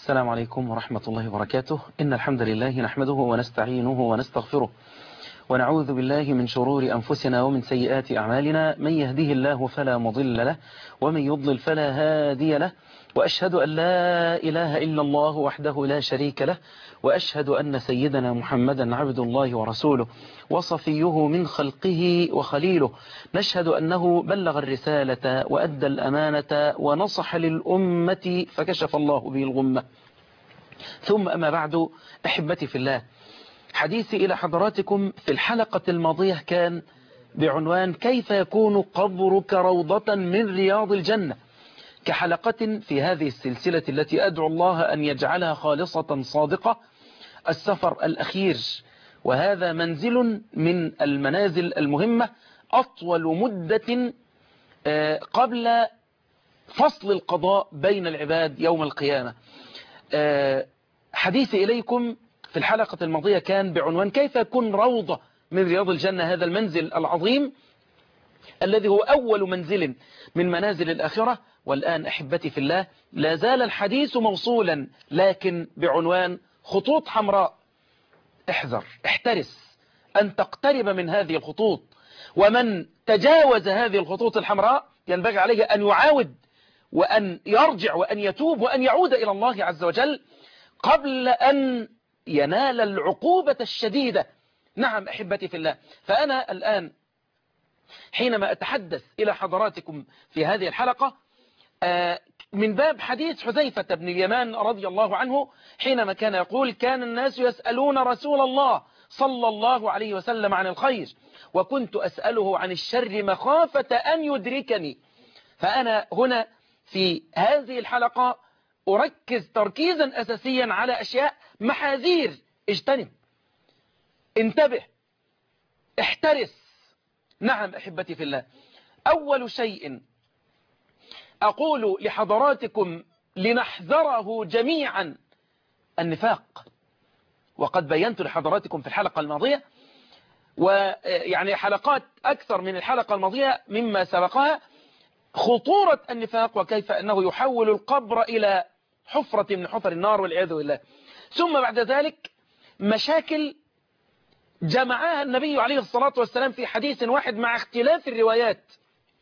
السلام عليكم ورحمة الله وبركاته. إن الحمد لله نحمده ونستعينه ونستغفره ونعوذ بالله من شرور أنفسنا ومن سيئات أعمالنا. من يهده الله فلا مضل له ومن يضلل فلا هادي له، وأشهد أن لا إله إلا الله وحده لا شريك له، وأشهد أن سيدنا محمدا عبد الله ورسوله وصفيه من خلقه وخليله. نشهد أنه بلغ الرسالة وأدى الأمانة ونصح للأمة فكشف الله به الغمة. ثم أما بعد، أحبتي في الله، حديثي إلى حضراتكم في الحلقة الماضية كان بعنوان كيف يكون قبرك روضة من رياض الجنة، كحلقة في هذه السلسلة التي أدعو الله أن يجعلها خالصة صادقة. السفر الأخير، وهذا منزل من المنازل المهمة، أطول مدة قبل فصل القضاء بين العباد يوم القيامة. حديثي إليكم في الحلقة الماضية كان بعنوان كيف يكون روضة من رياض الجنة، هذا المنزل العظيم الذي هو أول منزل من منازل الآخرة. والآن أحبتي في الله، لا زال الحديث موصولا لكن بعنوان خطوط حمراء. احذر، احترس أن تقترب من هذه الخطوط، ومن تجاوز هذه الخطوط الحمراء ينبغي عليه أن يعاود وأن يرجع وأن يتوب وأن يعود إلى الله عز وجل قبل أن ينال العقوبة الشديدة. نعم أحبتي في الله، فأنا الآن حينما أتحدث إلى حضراتكم في هذه الحلقة من باب حديث حذيفة بن اليمان رضي الله عنه، حينما كان يقول: كان الناس يسألون رسول الله صلى الله عليه وسلم عن الخير، وكنت أسأله عن الشر مخافة أن يدركني. فأنا هنا في هذه الحلقة أركز تركيزا أساسيا على أشياء، محاذير: اجتنب، انتبه، احترس. نعم أحبتي في الله، أول شيء أقول لحضراتكم لنحذره جميعا النفاق. وقد بينت لحضراتكم في الحلقة الماضية، ويعني حلقات أكثر من الحلقة الماضية مما سبقها، خطورة النفاق وكيف أنه يحول القبر إلى حفرة من حفر النار والعياذ بالله. ثم بعد ذلك مشاكل جمعها النبي عليه الصلاة والسلام في حديث واحد مع اختلاف الروايات: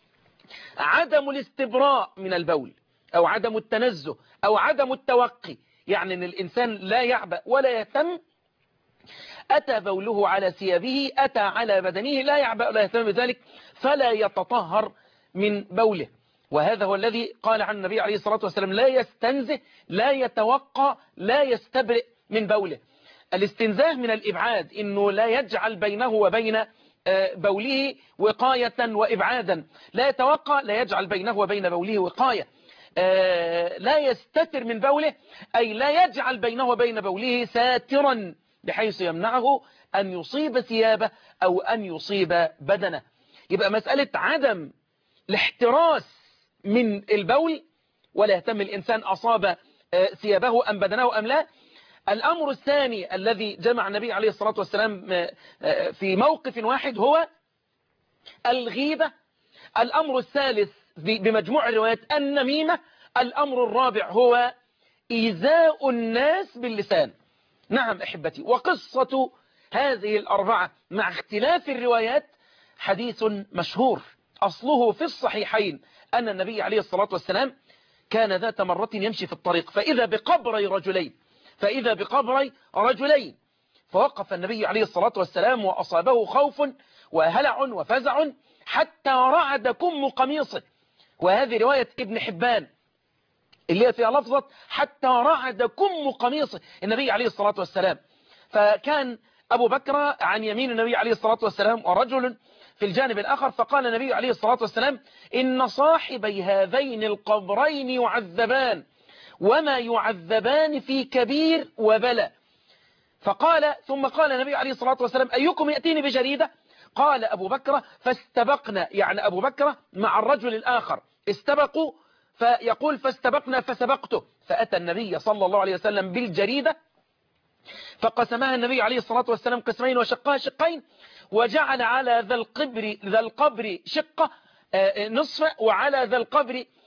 عدم الاستبراء من البول، أو عدم التنزه، أو عدم التوقي، يعني أن الإنسان لا يعبأ ولا يهتم، أتى بوله على ثيابه، أتى على بدنه، لا يعبأ ولا يهتم بذلك، فلا يتطهر من بوله. وهذا هو الذي قال عن النبي عليه الصلاة والسلام: لا يستنزه، لا يتوقى، لا يستبرئ من بوله. الاستنزاه من الإبعاد، إنه لا يجعل بينه وبين بوله وقاية وإبعادا. لا يتوقع، لا يجعل بينه وبين بوله وقاية. لا يستتر من بوله، أي لا يجعل بينه وبين بوله ساترا بحيث يمنعه أن يصيب ثيابه أو أن يصيب بدنه. يبقى مسألة عدم الاحتراس من البول، ولا يهتم الإنسان أصاب ثيابه أم بدنه أم لا. الأمر الثاني الذي جمع النبي عليه الصلاة والسلام في موقف واحد هو الغيبة. الأمر الثالث بمجموع الروايات النميمة. الأمر الرابع هو إيذاء الناس باللسان. نعم أحبتي، وقصة هذه الأربعة مع اختلاف الروايات حديث مشهور أصله في الصحيحين، أن النبي عليه الصلاة والسلام كان ذات مرة يمشي في الطريق، فإذا بقبري رجلين، فوقف النبي عليه الصلاة والسلام وأصابه خوف وهلع وفزع حتى رعد كم قميصه. وهذه رواية ابن حبان اللي فيها لفظة حتى رعد كم قميصه النبي عليه الصلاة والسلام. فكان أبو بكر عن يمين النبي عليه الصلاة والسلام ورجل في الجانب الآخر، فقال النبي عليه الصلاة والسلام: إن صاحبي هذين القبرين يعذبان، وما يعذبان في كبير وبلى. ثم قال النبي عليه الصلاة والسلام: أيكم يأتيني بجريدة؟ قال أبو بكر: فاستبقنا، يعني أبو بكر مع الرجل الآخر استبقوا، فيقول: فاستبقنا فسبقته، فأتى النبي صلى الله عليه وسلم بالجريدة، فقسمها النبي عليه الصلاة والسلام قسمين وشقها شقين، وجعل على ذا القبر شقة نصف، وعلى ذا القبر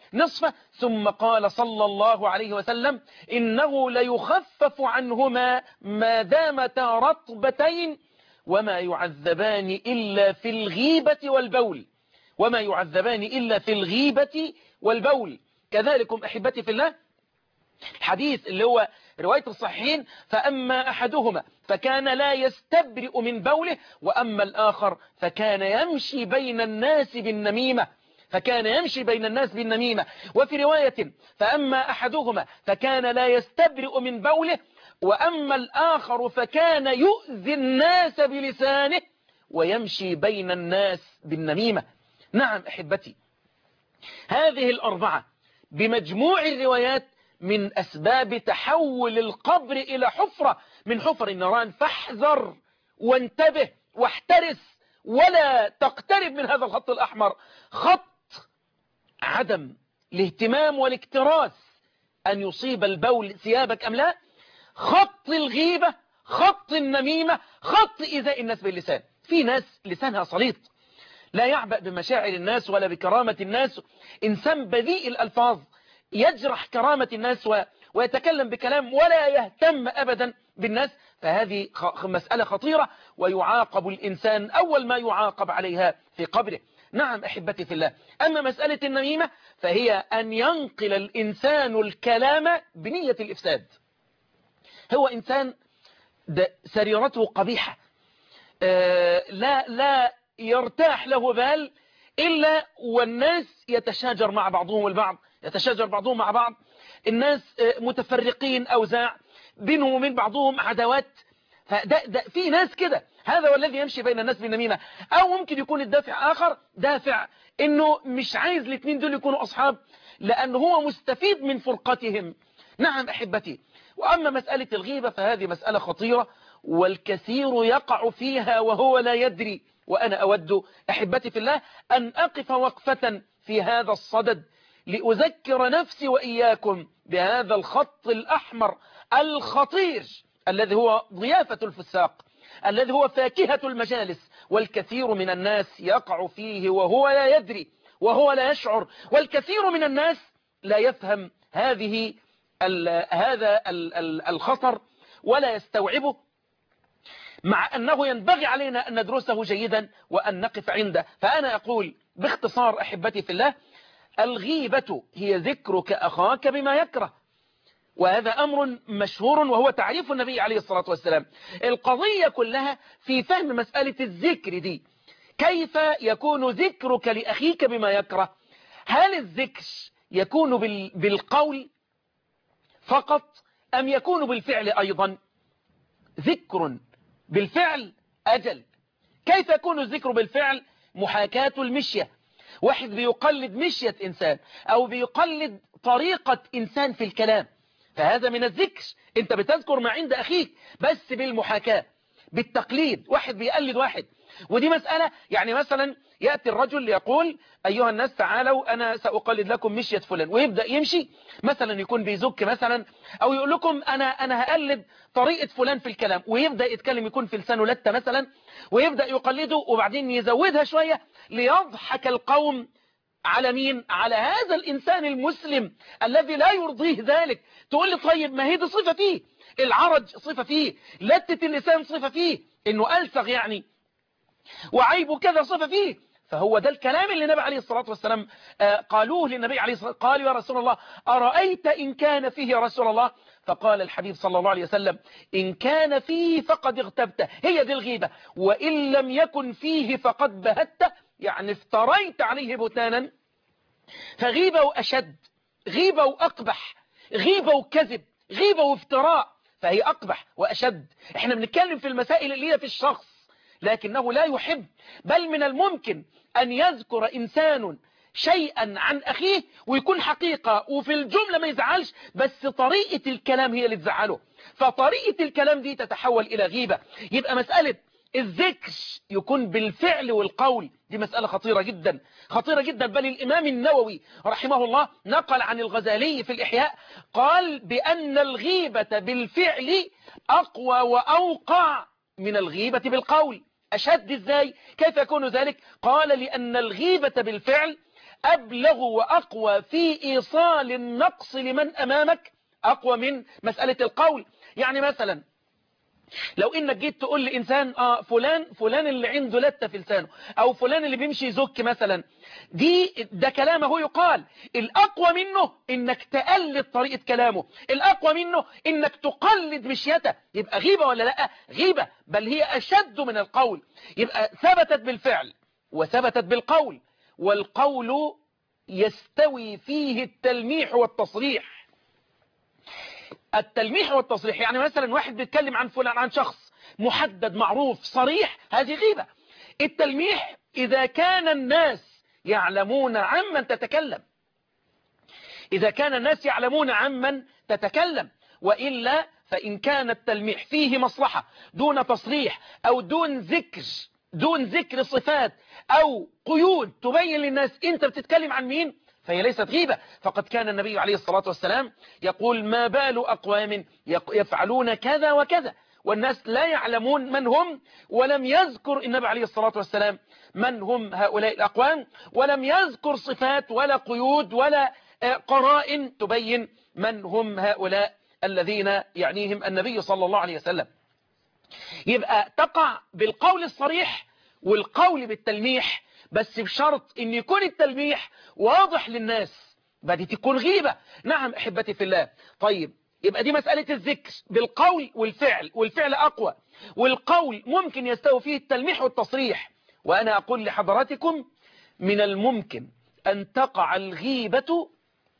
نصفه، ثم قال صلى الله عليه وسلم إنه ليخفف عنهما ما دامتا رطبتين وما يعذبان إلا في الغيبة والبول، وما يعذبان إلا في الغيبة والبول. كذلكم أحبتي في الله الحديث اللي هو رواية الصحيحين، فأما أحدهما فكان لا يستبرئ من بوله، وأما الآخر فكان يمشي بين الناس بالنميمة، فكان يمشي بين الناس بالنميمة. وفي رواية فأما أحدهما فكان لا يستبرئ من بوله، وأما الآخر فكان يؤذي الناس بلسانه ويمشي بين الناس بالنميمة. نعم أحبتي، هذه الأربعة بمجموع الروايات من أسباب تحول القبر إلى حفرة من حفر النيران. فاحذر وانتبه واحترس ولا تقترب من هذا الخط الأحمر، خط عدم الاهتمام والاكتراث أن يصيب البول ثيابك أم لا، خط الغيبة، خط النميمة، خط إيذاء الناس باللسان. في ناس لسانها سليط لا يعبأ بمشاعر الناس ولا بكرامة الناس، إنسان بذيء الألفاظ يجرح كرامة الناس ويتكلم بكلام ولا يهتم أبدا بالناس، فهذه مسألة خطيرة ويعاقب الإنسان أول ما يعاقب عليها في قبره. نعم أحبتي في الله. أما مسألة النميمة فهي أن ينقل الإنسان الكلام بنية الإفساد. هو إنسان سريرته قبيحة، لا يرتاح له بال إلا والناس يتشاجر مع بعضهم البعض، يتشاجر بعضهم مع بعض، الناس متفرقين، أوزاع بينهم وبين بعضهم عداوات. فده في ناس كده، هذا هو الذي يمشي بين الناس بالنميمة. أو ممكن يكون الدافع آخر، دافع إنه مش عايز الاثنين دول يكونوا أصحاب لأنه هو مستفيد من فرقتهم. نعم أحبتي. وأما مسألة الغيبة فهذه مسألة خطيرة والكثير يقع فيها وهو لا يدري. وأنا أود أحبتي في الله أن أقف وقفة في هذا الصدد لأذكر نفسي وإياكم بهذا الخط الأحمر الخطير الذي هو ضيافة الفساق، الذي هو فاكهة المجالس، والكثير من الناس يقع فيه وهو لا يدري وهو لا يشعر، والكثير من الناس لا يفهم هذا الخطر ولا يستوعبه، مع أنه ينبغي علينا أن ندرسه جيدا وأن نقف عنده. فأنا أقول باختصار أحبتي في الله، الغيبة هي ذكرك أخاك بما يكره، وهذا أمر مشهور وهو تعريف النبي عليه الصلاة والسلام. القضية كلها في فهم مسألة الذكر دي. كيف يكون ذكرك لأخيك بما يكره؟ هل الذكر يكون بالقول فقط أم يكون بالفعل أيضا؟ ذكر بالفعل أجل. كيف يكون الذكر بالفعل؟ محاكاة المشية، واحد بيقلد مشية إنسان أو بيقلد طريقة إنسان في الكلام، فهذا من الذكر. أنت بتذكر ما عند أخيك بس بالمحاكاة، بالتقليد، واحد بيقلد واحد. ودي مسألة، يعني مثلا يأتي الرجل يقول أيها الناس تعالوا أنا سأقلد لكم مشية فلان، ويبدأ يمشي مثلا يكون بيزك مثلا، أو يقول لكم أنا هقلد طريقة فلان في الكلام، ويبدأ يتكلم يكون في لسانه لتة مثلا، ويبدأ يقلده وبعدين يزودها شوية ليضحك القوم على مين؟ على هذا الإنسان المسلم الذي لا يرضيه ذلك. تقول لي طيب ما هي دي صفة فيه، العرج صفة فيه، لتة اللسان صفة فيه، إنه ألفغ يعني، وعيب كذا صفة فيه. فهو ده الكلام اللي النبي عليه الصلاة والسلام قالوه للنبي عليه الصلاة والسلام. قالوا يا رسول الله أرأيت إن كان فيه يا رسول الله؟ فقال الحبيب صلى الله عليه وسلم إن كان فيه فقد اغتبته، هي دي الغيبة، وإن لم يكن فيه فقد بهته، يعني افتريت عليه بهتانا. فغيبة وأشد، غيبة وأقبح، غيبة وكذب، غيبة وافتراء، فهي أقبح وأشد. احنا بنتكلم في المسائل اللي هي في الشخص لكنه لا يحب، بل من الممكن أن يذكر إنسان شيئا عن أخيه ويكون حقيقة وفي الجملة ما يزعلش، بس طريقة الكلام هي اللي تزعله، فطريقة الكلام دي تتحول إلى غيبة. يبقى مسألة الذكر يكون بالفعل والقول، دي مسألة خطيرة جدا، خطيرة جدا. بل الإمام النووي رحمه الله نقل عن الغزالي في الإحياء قال بأن الغيبة بالفعل أقوى وأوقع من الغيبة بالقول. أشد إزاي؟ كيف يكون ذلك؟ قال لأن الغيبة بالفعل أبلغ وأقوى في إيصال النقص لمن أمامك، أقوى من مسألة القول. يعني مثلا لو انك جيت تقول لإنسان فلان اللي عنده لتة في لسانه، او فلان اللي بيمشي يزك مثلا، ده كلامه يقال. الأقوى منه انك تقلد طريقة كلامه، الأقوى منه انك تقلد مشيته. يبقى غيبة ولا لا؟ غيبة، بل هي أشد من القول. يبقى ثبتت بالفعل وثبتت بالقول، والقول يستوي فيه التلميح والتصريح. التلميح والتصريح يعني مثلا واحد بيتكلم عن فلان، عن شخص محدد معروف صريح، هذه غيبة. التلميح إذا كان الناس يعلمون عمن تتكلم، إذا كان الناس يعلمون عمن تتكلم. وإلا فإن كان التلميح فيه مصلحة دون تصريح، أو دون ذكر صفات أو قيود تبين للناس أنت بتتكلم عن مين، فهي ليست غيبة. فقد كان النبي عليه الصلاة والسلام يقول: ما بال أقوام يفعلون كذا وكذا والناس لا يعلمون من هم. ولم يذكر النبي عليه الصلاة والسلام من هم هؤلاء الأقوام، ولم يذكر صفات ولا قيود ولا قرائن تبين من هم هؤلاء الذين يعنيهم النبي صلى الله عليه وسلم. يبقى تقع بالقول الصريح والقول بالتلميح، بس بشرط ان يكون التلميح واضح للناس، بدي تكون غيبة. نعم احبتي في الله. طيب يبقى دي مسألة الذكر بالقول والفعل، والفعل اقوى، والقول ممكن يستوي فيه التلميح والتصريح. وانا اقول لحضراتكم من الممكن ان تقع الغيبة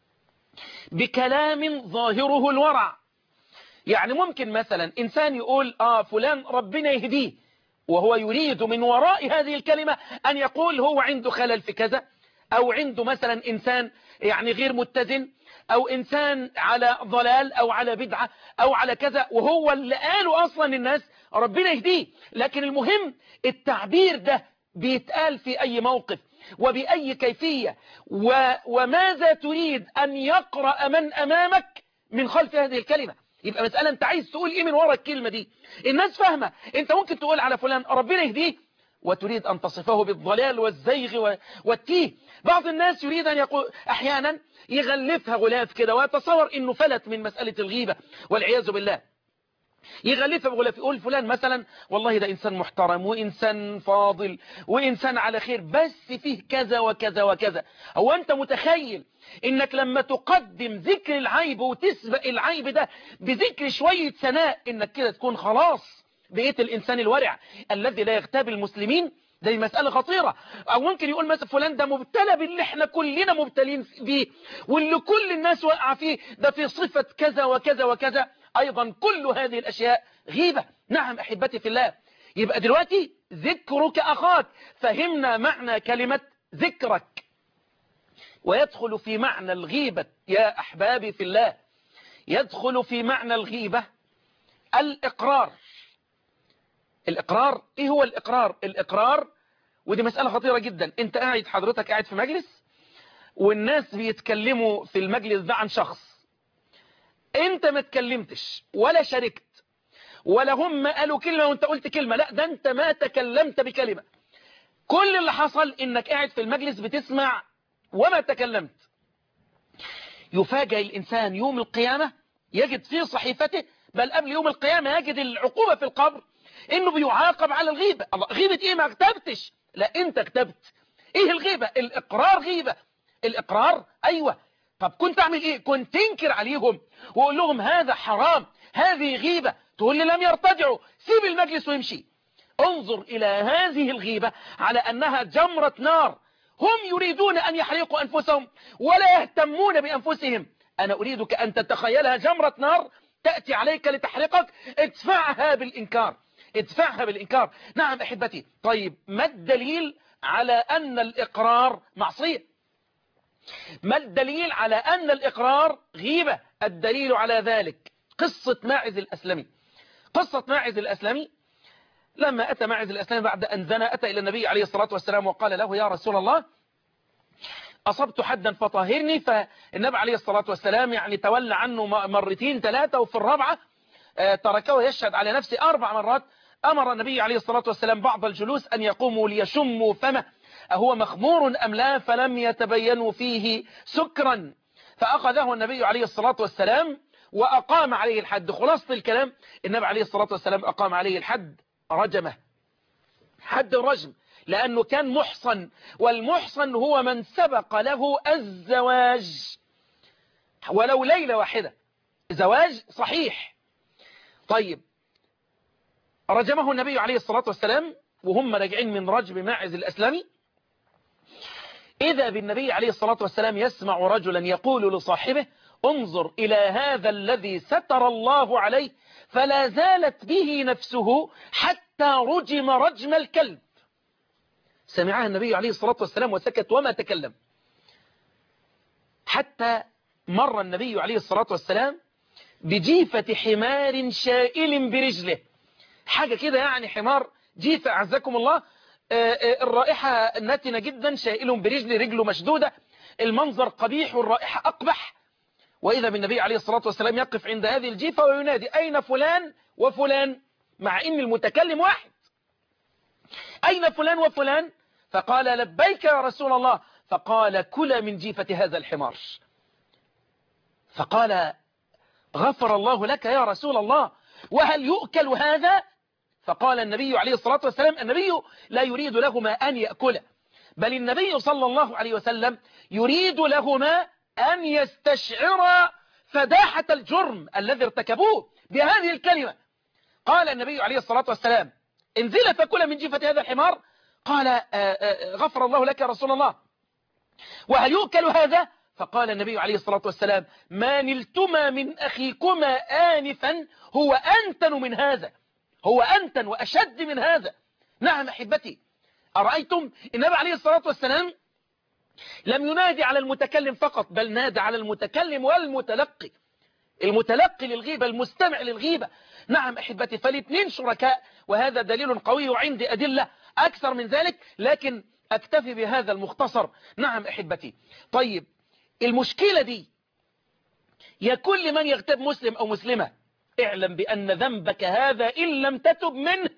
بكلام ظاهره الورع. يعني ممكن مثلا إنسان يقول فلان ربنا يهديه، وهو يريد من وراء هذه الكلمة أن يقول هو عنده خلل في كذا، أو عنده مثلا إنسان يعني غير متزن، أو إنسان على ضلال أو على بدعة أو على كذا، وهو اللي قاله أصلا الناس ربنا يهديه. لكن المهم التعبير ده بيتقال في أي موقف وبأي كيفية، وماذا تريد أن يقرأ من أمامك من خلف هذه الكلمة. يبقى مسألة انت عايز تقول ايه من وراء الكلمة دي. الناس فاهمة. انت ممكن تقول على فلان ربنا يهديه وتريد ان تصفه بالضلال والزيغ والتيه. بعض الناس يريد ان يقول احيانا يغلفها غلاف كده ويتصور انه فلت من مسألة الغيبة والعياذ بالله. يغلفها بغلاف، يقول فلان مثلا والله ده إنسان محترم وإنسان فاضل وإنسان على خير، بس فيه كذا وكذا وكذا. هو أنت متخيل إنك لما تقدم ذكر العيب وتسبق العيب ده بذكر شوية ثناء إنك كده تكون خلاص بقيت الإنسان الورع الذي لا يغتاب المسلمين؟ دي مسألة خطيرة. أو ممكن يقول مثلا فلان ده مبتلى باللي احنا كلنا مبتلين بيه واللي كل الناس وقع فيه، ده في صفة كذا وكذا وكذا. أيضا كل هذه الأشياء غيبة. نعم أحبتي في الله. يبقى دلوقتي ذكرك أخاك، فهمنا معنى كلمة ذكرك. ويدخل في معنى الغيبة يا أحبابي في الله، يدخل في معنى الغيبة الإقرار. الإقرار إيه هو الإقرار؟ الإقرار ودي مسألة خطيرة جدا. أنت حضرتك قاعد في مجلس والناس بيتكلموا في المجلس ده عن شخص، أنت ما تكلمتش ولا شاركت ولا هم قالوا كلمة وانت قلت كلمة، لا ده انت ما تكلمت بكلمة. كل اللي حصل انك قاعد في المجلس بتسمع وما تكلمت. يفاجئ الإنسان يوم القيامة يجد في صحيفته، بل قبل يوم القيامة يجد العقوبة في القبر انه بيعاقب على الغيبة. الله، غيبة ايه؟ ما اكتبتش. لا انت اكتبت. ايه الغيبة؟ الإقرار غيبة. الإقرار ايوه. طب كنت اعمل ايه؟ كنت تنكر عليهم وقول لهم هذا حرام، هذه غيبة. تقول لي لم يرتدعوا، سيب المجلس ويمشي. انظر إلى هذه الغيبة على أنها جمرة نار، هم يريدون أن يحرقوا أنفسهم ولا يهتمون بأنفسهم. أنا أريدك أن تتخيلها جمرة نار تأتي عليك لتحرقك، ادفعها بالإنكار، ادفعها بالإنكار. نعم أحبتي. طيب ما الدليل على أن الإقرار معصية؟ ما الدليل على أن الإقرار غيبة؟ الدليل على ذلك قصة ماعز الأسلمي. قصة ماعز الأسلمي لما أتى ماعز الأسلمي بعد أن زنى، أتى إلى النبي عليه الصلاة والسلام وقال له يا رسول الله أصبت حدا فطهرني. فالنبي عليه الصلاة والسلام يعني تولى عنه مرتين ثلاثة، وفي الرابعة تركه يشهد على نفسه 4 مرات. أمر النبي عليه الصلاة والسلام بعض الجلوس أن يقوموا ليشموا فمه أهو مخمور أم لا، فلم يتبينوا فيه سكرا، فأخذه النبي عليه الصلاة والسلام وأقام عليه الحد. خلاصة الكلام، النبي عليه الصلاة والسلام أقام عليه الحد، رجمه حد الرجم، لأنه كان محصن، والمحصن هو من سبق له الزواج ولو ليلة واحدة، زواج صحيح. طيب، رجمه النبي عليه الصلاة والسلام وهم راجعين من رجم ماعز الأسلمي، إذا بالنبي عليه الصلاة والسلام يسمع رجلا يقول لصاحبه: انظر إلى هذا الذي ستر الله عليه، فلا زالت به نفسه حتى رجم رجم الكلب. سمعها النبي عليه الصلاة والسلام وسكت وما تكلم، حتى مر النبي عليه الصلاة والسلام بجيفة حمار شائل برجله، حاجة كده يعني حمار جيفة أعزكم الله، الرائحة نتنة جدا، شائل برجله، رجله مشدودة، المنظر قبيح والرائحة أقبح. وإذا بالنبي عليه الصلاة والسلام يقف عند هذه الجيفة وينادي: أين فلان وفلان؟ مع إن المتكلم واحد. أين فلان وفلان؟ فقال: لبيك يا رسول الله. فقال: كل من جيفة هذا الحمار. فقال: غفر الله لك يا رسول الله، وهل يؤكل هذا؟ فقال النبي عليه الصلاة والسلام: النبي لا يريد لهما أن يأكل، بل النبي صلى الله عليه وسلم يريد لهما أن يستشعر فداحة الجرم الذي ارتكبوه بهذه الكلمة. قال النبي عليه الصلاة والسلام: انزل فكل من جيفة هذا الحمار. قال: غفر الله لك يا رسول الله، وهل يؤكل هذا؟ فقال النبي عليه الصلاة والسلام: ما نلتما من أخيكما آنفا هو أنتن من هذا، هو أنتن وأشد من هذا. نعم أحبتي، أرأيتم النبي عليه الصلاة والسلام لم ينادي على المتكلم فقط، بل نادى على المتكلم والمتلقي، المتلقي للغيبة، المستمع للغيبة. نعم أحبتي، فالاثنين شركاء، وهذا دليل قوي، وعندي أدلة أكثر من ذلك، لكن أكتفي بهذا المختصر. نعم أحبتي. طيب، المشكلة دي يا كل من يغتاب مسلم أو مسلمة، اعلم بأن ذنبك هذا إن لم تتب منه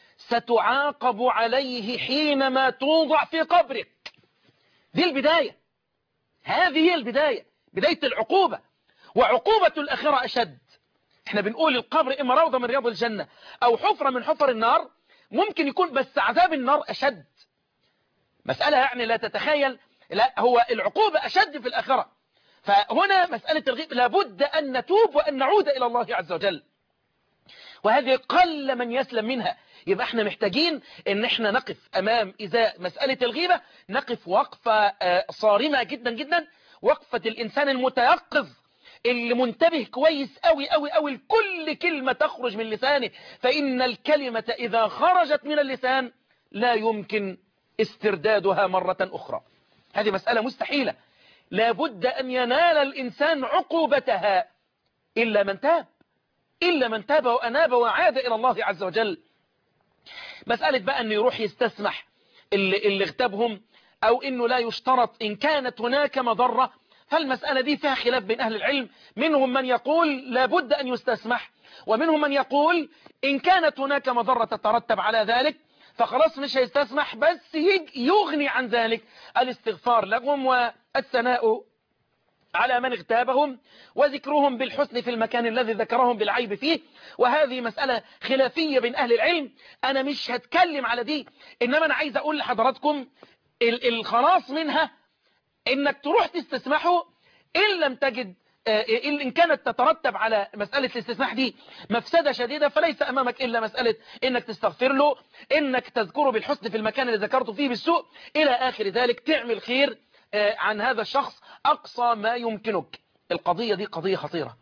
ستعاقب عليه حينما توضع في قبرك. دي البداية، هذه هي البداية، بداية العقوبة، وعقوبة الآخرة أشد. احنا بنقول القبر إما روضة من رياض الجنة أو حفرة من حفر النار، ممكن يكون، بس عذاب النار أشد. مسألة يعني لا تتخيل، لا، هو العقوبة أشد في الآخرة. فهنا مسألة الغيبة لابد أن نتوب وأن نعود إلى الله عز وجل، وهذه قل من يسلم منها. يبقى احنا محتاجين ان احنا نقف امام ازاء مسألة الغيبة، نقف وقفة صارمة جدا جدا، وقفة الانسان المتيقظ اللي منتبه كويس قوي قوي قوي لكل كلمة تخرج من لسانه، فإن الكلمة إذا خرجت من اللسان لا يمكن استردادها مرة أخرى. هذه مسألة مستحيلة، لابد أن ينال الإنسان عقوبتها إلا من تاب، إلا من تاب وأناب وعاد إلى الله عز وجل. مسألة بقى أنه يروح يستسمح اللي اغتابهم، أو أنه لا يشترط إن كانت هناك مضرة، فالمسألة دي فيها خلاف بين أهل العلم. منهم من يقول لابد أن يستسمح، ومنهم من يقول إن كانت هناك مضرة تترتب على ذلك فخلاص مش هيستسمح، بس يغني عن ذلك الاستغفار لهم والثناء على من اغتابهم وذكرهم بالحسن في المكان الذي ذكرهم بالعيب فيه. وهذه مسألة خلافية بين أهل العلم، أنا مش هتكلم على دي، إنما أنا عايز أقول لحضراتكم الخلاص منها إنك تروح تستسمحه إن لم تجد، إن كانت تترتب على مسألة الاستسماح دي مفسدة شديدة، فليس أمامك إلا مسألة إنك تستغفر له، إنك تذكره بالحسن في المكان اللي ذكرته فيه بالسوء إلى آخر ذلك، تعمل خير عن هذا الشخص أقصى ما يمكنك. القضية دي قضية خطيرة،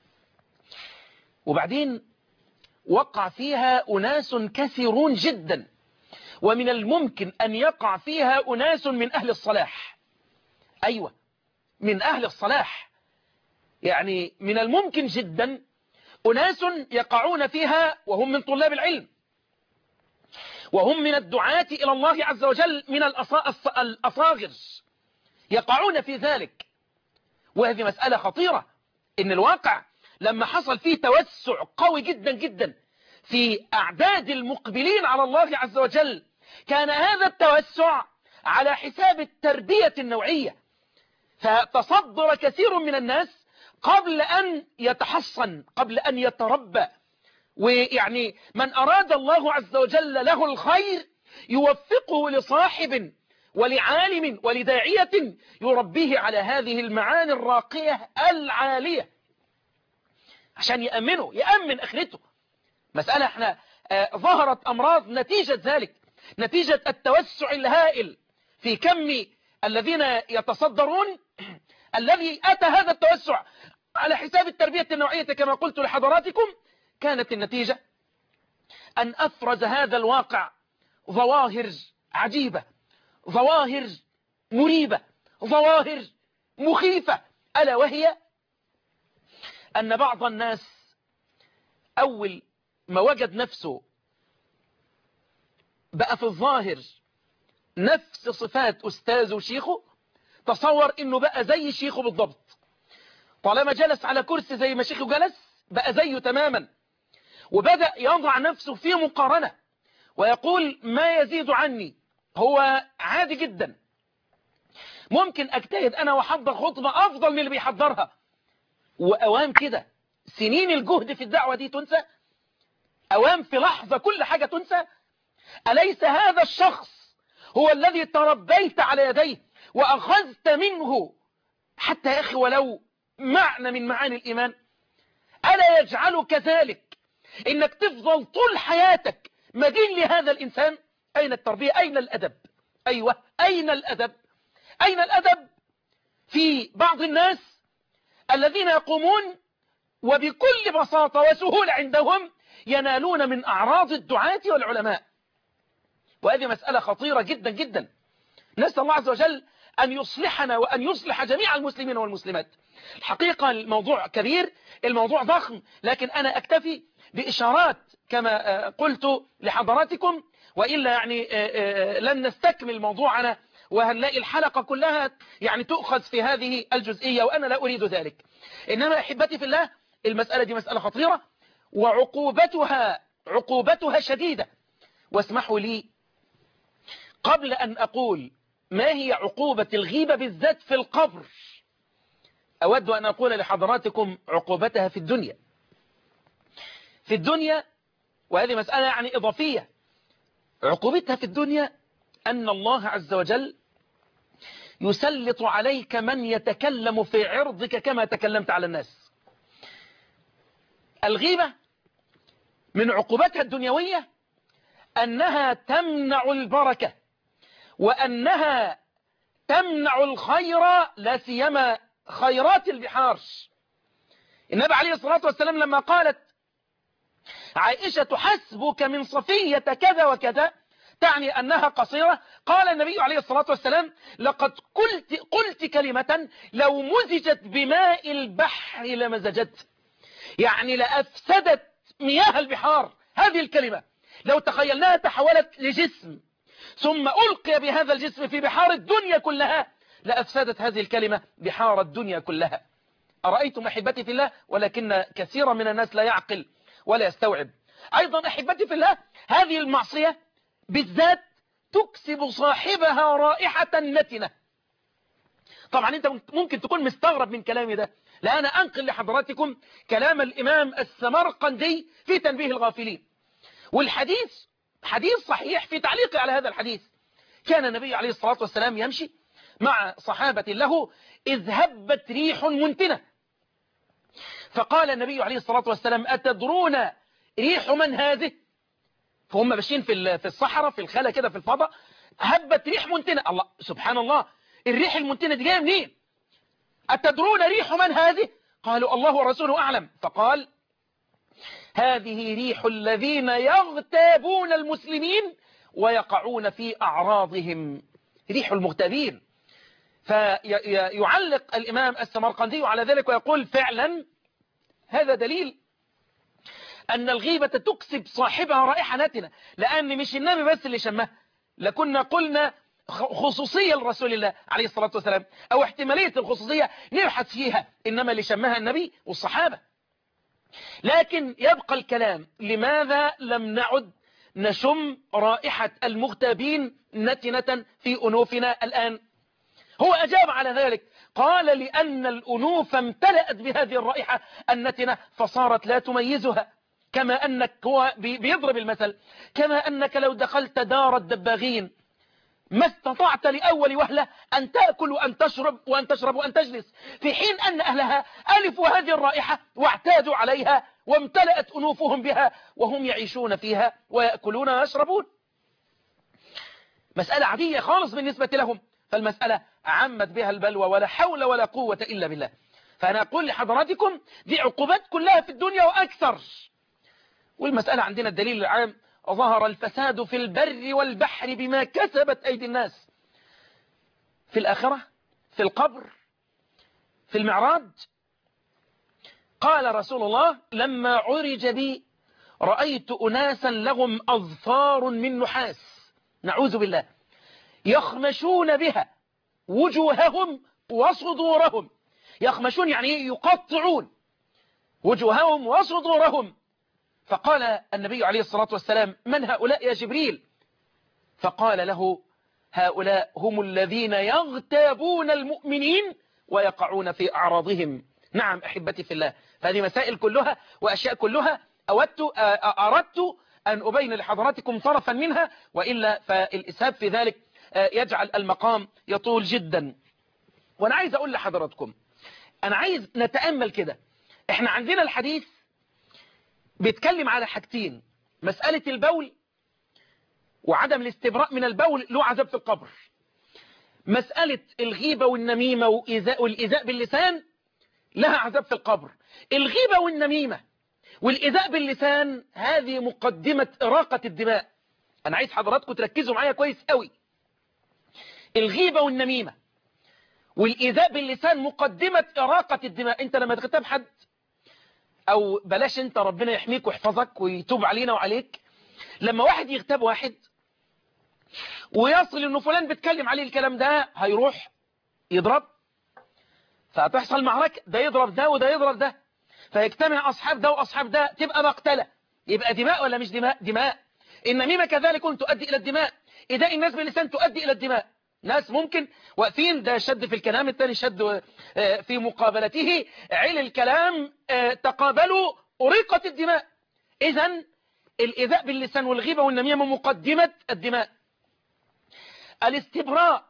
وبعدين وقع فيها أناس كثيرون جدا، ومن الممكن أن يقع فيها أناس من أهل الصلاح. أيوة، من أهل الصلاح، يعني من الممكن جدا أناس يقعون فيها وهم من طلاب العلم، وهم من الدعاة إلى الله عز وجل، من الأصاغر يقعون في ذلك. وهذه مسألة خطيرة، إن الواقع لما حصل فيه توسع قوي جدا جدا في أعداد المقبلين على الله عز وجل، كان هذا التوسع على حساب التربية النوعية. فتصدر كثير من الناس قبل أن يتحصن، قبل أن يتربى. ويعني من أراد الله عز وجل له الخير يوفقه لصاحب ولعالم ولداعية يربيه على هذه المعاني الراقية العالية عشان يأمن آخرته. مسألة احنا ظهرت أمراض نتيجة ذلك، نتيجة التوسع الهائل في كم الذين يتصدرون، الذي أتى هذا التوسع على حساب التربية النوعية كما قلت لحضراتكم. كانت النتيجة أن أفرز هذا الواقع ظواهر عجيبة، ظواهر مريبة، ظواهر مخيفة، ألا وهي أن بعض الناس أول ما وجد نفسه بقى في الظاهر نفس صفات أستاذه وشيخه، تصور إنه بقى زي شيخه بالضبط. طالما جلس على كرسي زي ما شيخه جلس بقى زيه تماما، وبدأ يضع نفسه في مقارنة ويقول ما يزيد عني هو عادي جدا، ممكن أجتهد أنا وأحضر خطبة أفضل من اللي بيحضرها. وأوام كده سنين الجهد في الدعوة دي تنسى، أوام في لحظة كل حاجة تنسى. أليس هذا الشخص هو الذي تربيت على يديه وأخذت منه حتى يا أخي ولو معنى من معاني الإيمان؟ ألا يجعلك ذلك إنك تفضل طول حياتك مدين لهذا الإنسان؟ أين التربية؟ أين الأدب؟ أيوة، أين الأدب؟ أين الأدب في بعض الناس الذين يقومون وبكل بساطة وسهولة عندهم ينالون من أعراض الدعاة والعلماء؟ وهذه مسألة خطيرة جدا جدا. نسأل الله عز وجل أن يصلحنا وأن يصلح جميع المسلمين والمسلمات. الحقيقة الموضوع كبير، الموضوع ضخم، لكن أنا أكتفي بإشارات كما قلت لحضراتكم، وإلا يعني لن نستكمل موضوعنا وهنلاقي الحلقة كلها يعني تؤخذ في هذه الجزئية، وأنا لا أريد ذلك. إنما أحبتي في الله، المسألة دي مسألة خطيرة وعقوبتها شديدة. واسمحوا لي قبل أن أقول ما هي عقوبة الغيبة بالذات في القبر، أود أن أقول لحضراتكم عقوبتها في الدنيا. في الدنيا، وهذه مسألة يعني إضافية، عقوبتها في الدنيا أن الله عز وجل يسلط عليك من يتكلم في عرضك كما تكلمت على الناس. الغيبة من عقوبتها الدنيوية أنها تمنع البركة، وأنها تمنع الخير، لا سيما خيرات البحار. النبي عليه الصلاة والسلام لما قالت عائشة حسبك من صفية كذا وكذا، تعني أنها قصيرة، قال النبي عليه الصلاة والسلام لقد قلت كلمة لو مزجت بماء البحر لمزجت، يعني لأفسدت مياه البحار. هذه الكلمة لو تخيلناها تحولت لجسم ثم ألقي بهذا الجسم في بحار الدنيا كلها لأفسدت هذه الكلمة بحار الدنيا كلها. أرأيتم أحبتي في الله؟ ولكن كثيرا من الناس لا يعقل ولا يستوعب. أيضا أحبتي في الله، هذه المعصية بالذات تكسب صاحبها رائحة نتنة. طبعا أنت ممكن تكون مستغرب من كلامي ده، لا أنا أنقل لحضراتكم كلام الإمام السمرقندي في تنبيه الغافلين، والحديث حديث صحيح. في تعليقي على هذا الحديث، كان النبي عليه الصلاة والسلام يمشي مع صحابة له إذ هبت ريح منتنة، فقال النبي عليه الصلاة والسلام أتدرون ريح من هذه؟ فهم ماشيين في الصحراء في الخلا كده في الفضاء، هبت ريح منتنة. الله سبحان الله، الريح المنتنة دي جايه منين؟ أتدرون ريح من هذه؟ قالوا الله ورسوله أعلم. فقال هذه ريح الذين يغتابون المسلمين ويقعون في أعراضهم، ريح المغتابين. فيعلق الإمام السمرقندي على ذلك ويقول فعلا هذا دليل أن الغيبة تكسب صاحبها رائحة نتنة، لأن مش النبي بس اللي شمها، لكنا قلنا خصوصية لرسول الله عليه الصلاة والسلام أو احتمالية الخصوصية نبحث فيها، إنما اللي شمها النبي والصحابة. لكن يبقى الكلام لماذا لم نعد نشم رائحة المغتابين نتنة في أنوفنا الآن؟ هو أجاب على ذلك قال لأن الأنوف امتلأت بهذه الرائحة النتنة فصارت لا تميزها. كما أنك، هو بيضرب المثل، كما أنك لو دخلت دار الدباغين ما استطعت لأول وهلة أن تأكل وأن تشرب وأن تجلس، في حين أن أهلها ألفوا هذه الرائحة واعتادوا عليها وامتلأت أنوفهم بها وهم يعيشون فيها ويأكلون ويشربون. مسألة عادية خالص بالنسبة لهم، فالمسألة عمت بها البلوى ولا حول ولا قوة إلا بالله. فأنا أقول لحضراتكم دي عقوبات كلها في الدنيا وأكثر. والمسألة عندنا الدليل العام: ظهر الفساد في البر والبحر بما كسبت أيدي الناس. في الآخرة، في القبر، في المعراج، قال رسول الله: لما عرج بي رأيت أناسا لهم أظفار من نحاس، نعوذ بالله، يخمشون بها وجوههم وصدورهم. يخمشون يعني يقطعون وجوههم وصدورهم. فقال النبي عليه الصلاة والسلام: من هؤلاء يا جبريل؟ فقال له: هؤلاء هم الذين يغتابون المؤمنين ويقعون في أعراضهم. نعم أحبتي في الله، فهذه مسائل كلها وأشياء كلها أردت أن أبين لحضراتكم طرفا منها، وإلا فالإسهاب في ذلك يجعل المقام يطول جدا. وأنا عايز أقول لحضراتكم، أنا عايز نتأمل كده. إحنا عندنا الحديث بيتكلم على حاجتين: مسألة البول وعدم الاستبراء من البول له عذاب في القبر. مسألة الغيبة والنميمة والإيذاء باللسان لها عذاب في القبر. الغيبة والنميمة والإيذاء باللسان هذه مقدمة إراقة الدماء. أنا عايز حضراتكم تركزوا معايا كويس قوي. الغيبة والنميمة والإيذاء باللسان مقدمة إراقة الدماء. أنت لما تغتاب حد، أو بلاش أنت، ربنا يحميك ويحفظك ويتوب علينا وعليك، لما واحد يغتاب واحد ويصل إنه فلان بيتكلم عليه الكلام ده، هيروح يضرب، فهتحصل معركة، ده يضرب ده وده يضرب ده، فيجتمع أصحاب ده وأصحاب ده، تبقى مقتلة. يبقى دماء ولا مش دماء؟ دماء. النميمة كذلك تؤدي إلى الدماء. إيذاء الناس باللسان تؤدي إلى الدماء. ناس ممكن واقفين، ده شد في الكلام، الثاني شد في مقابلته، عل الكلام، تقابلوا، أريقت الدماء. إذن الإيذاء باللسان والغيبة والنميمة مقدمة الدماء. الاستبراء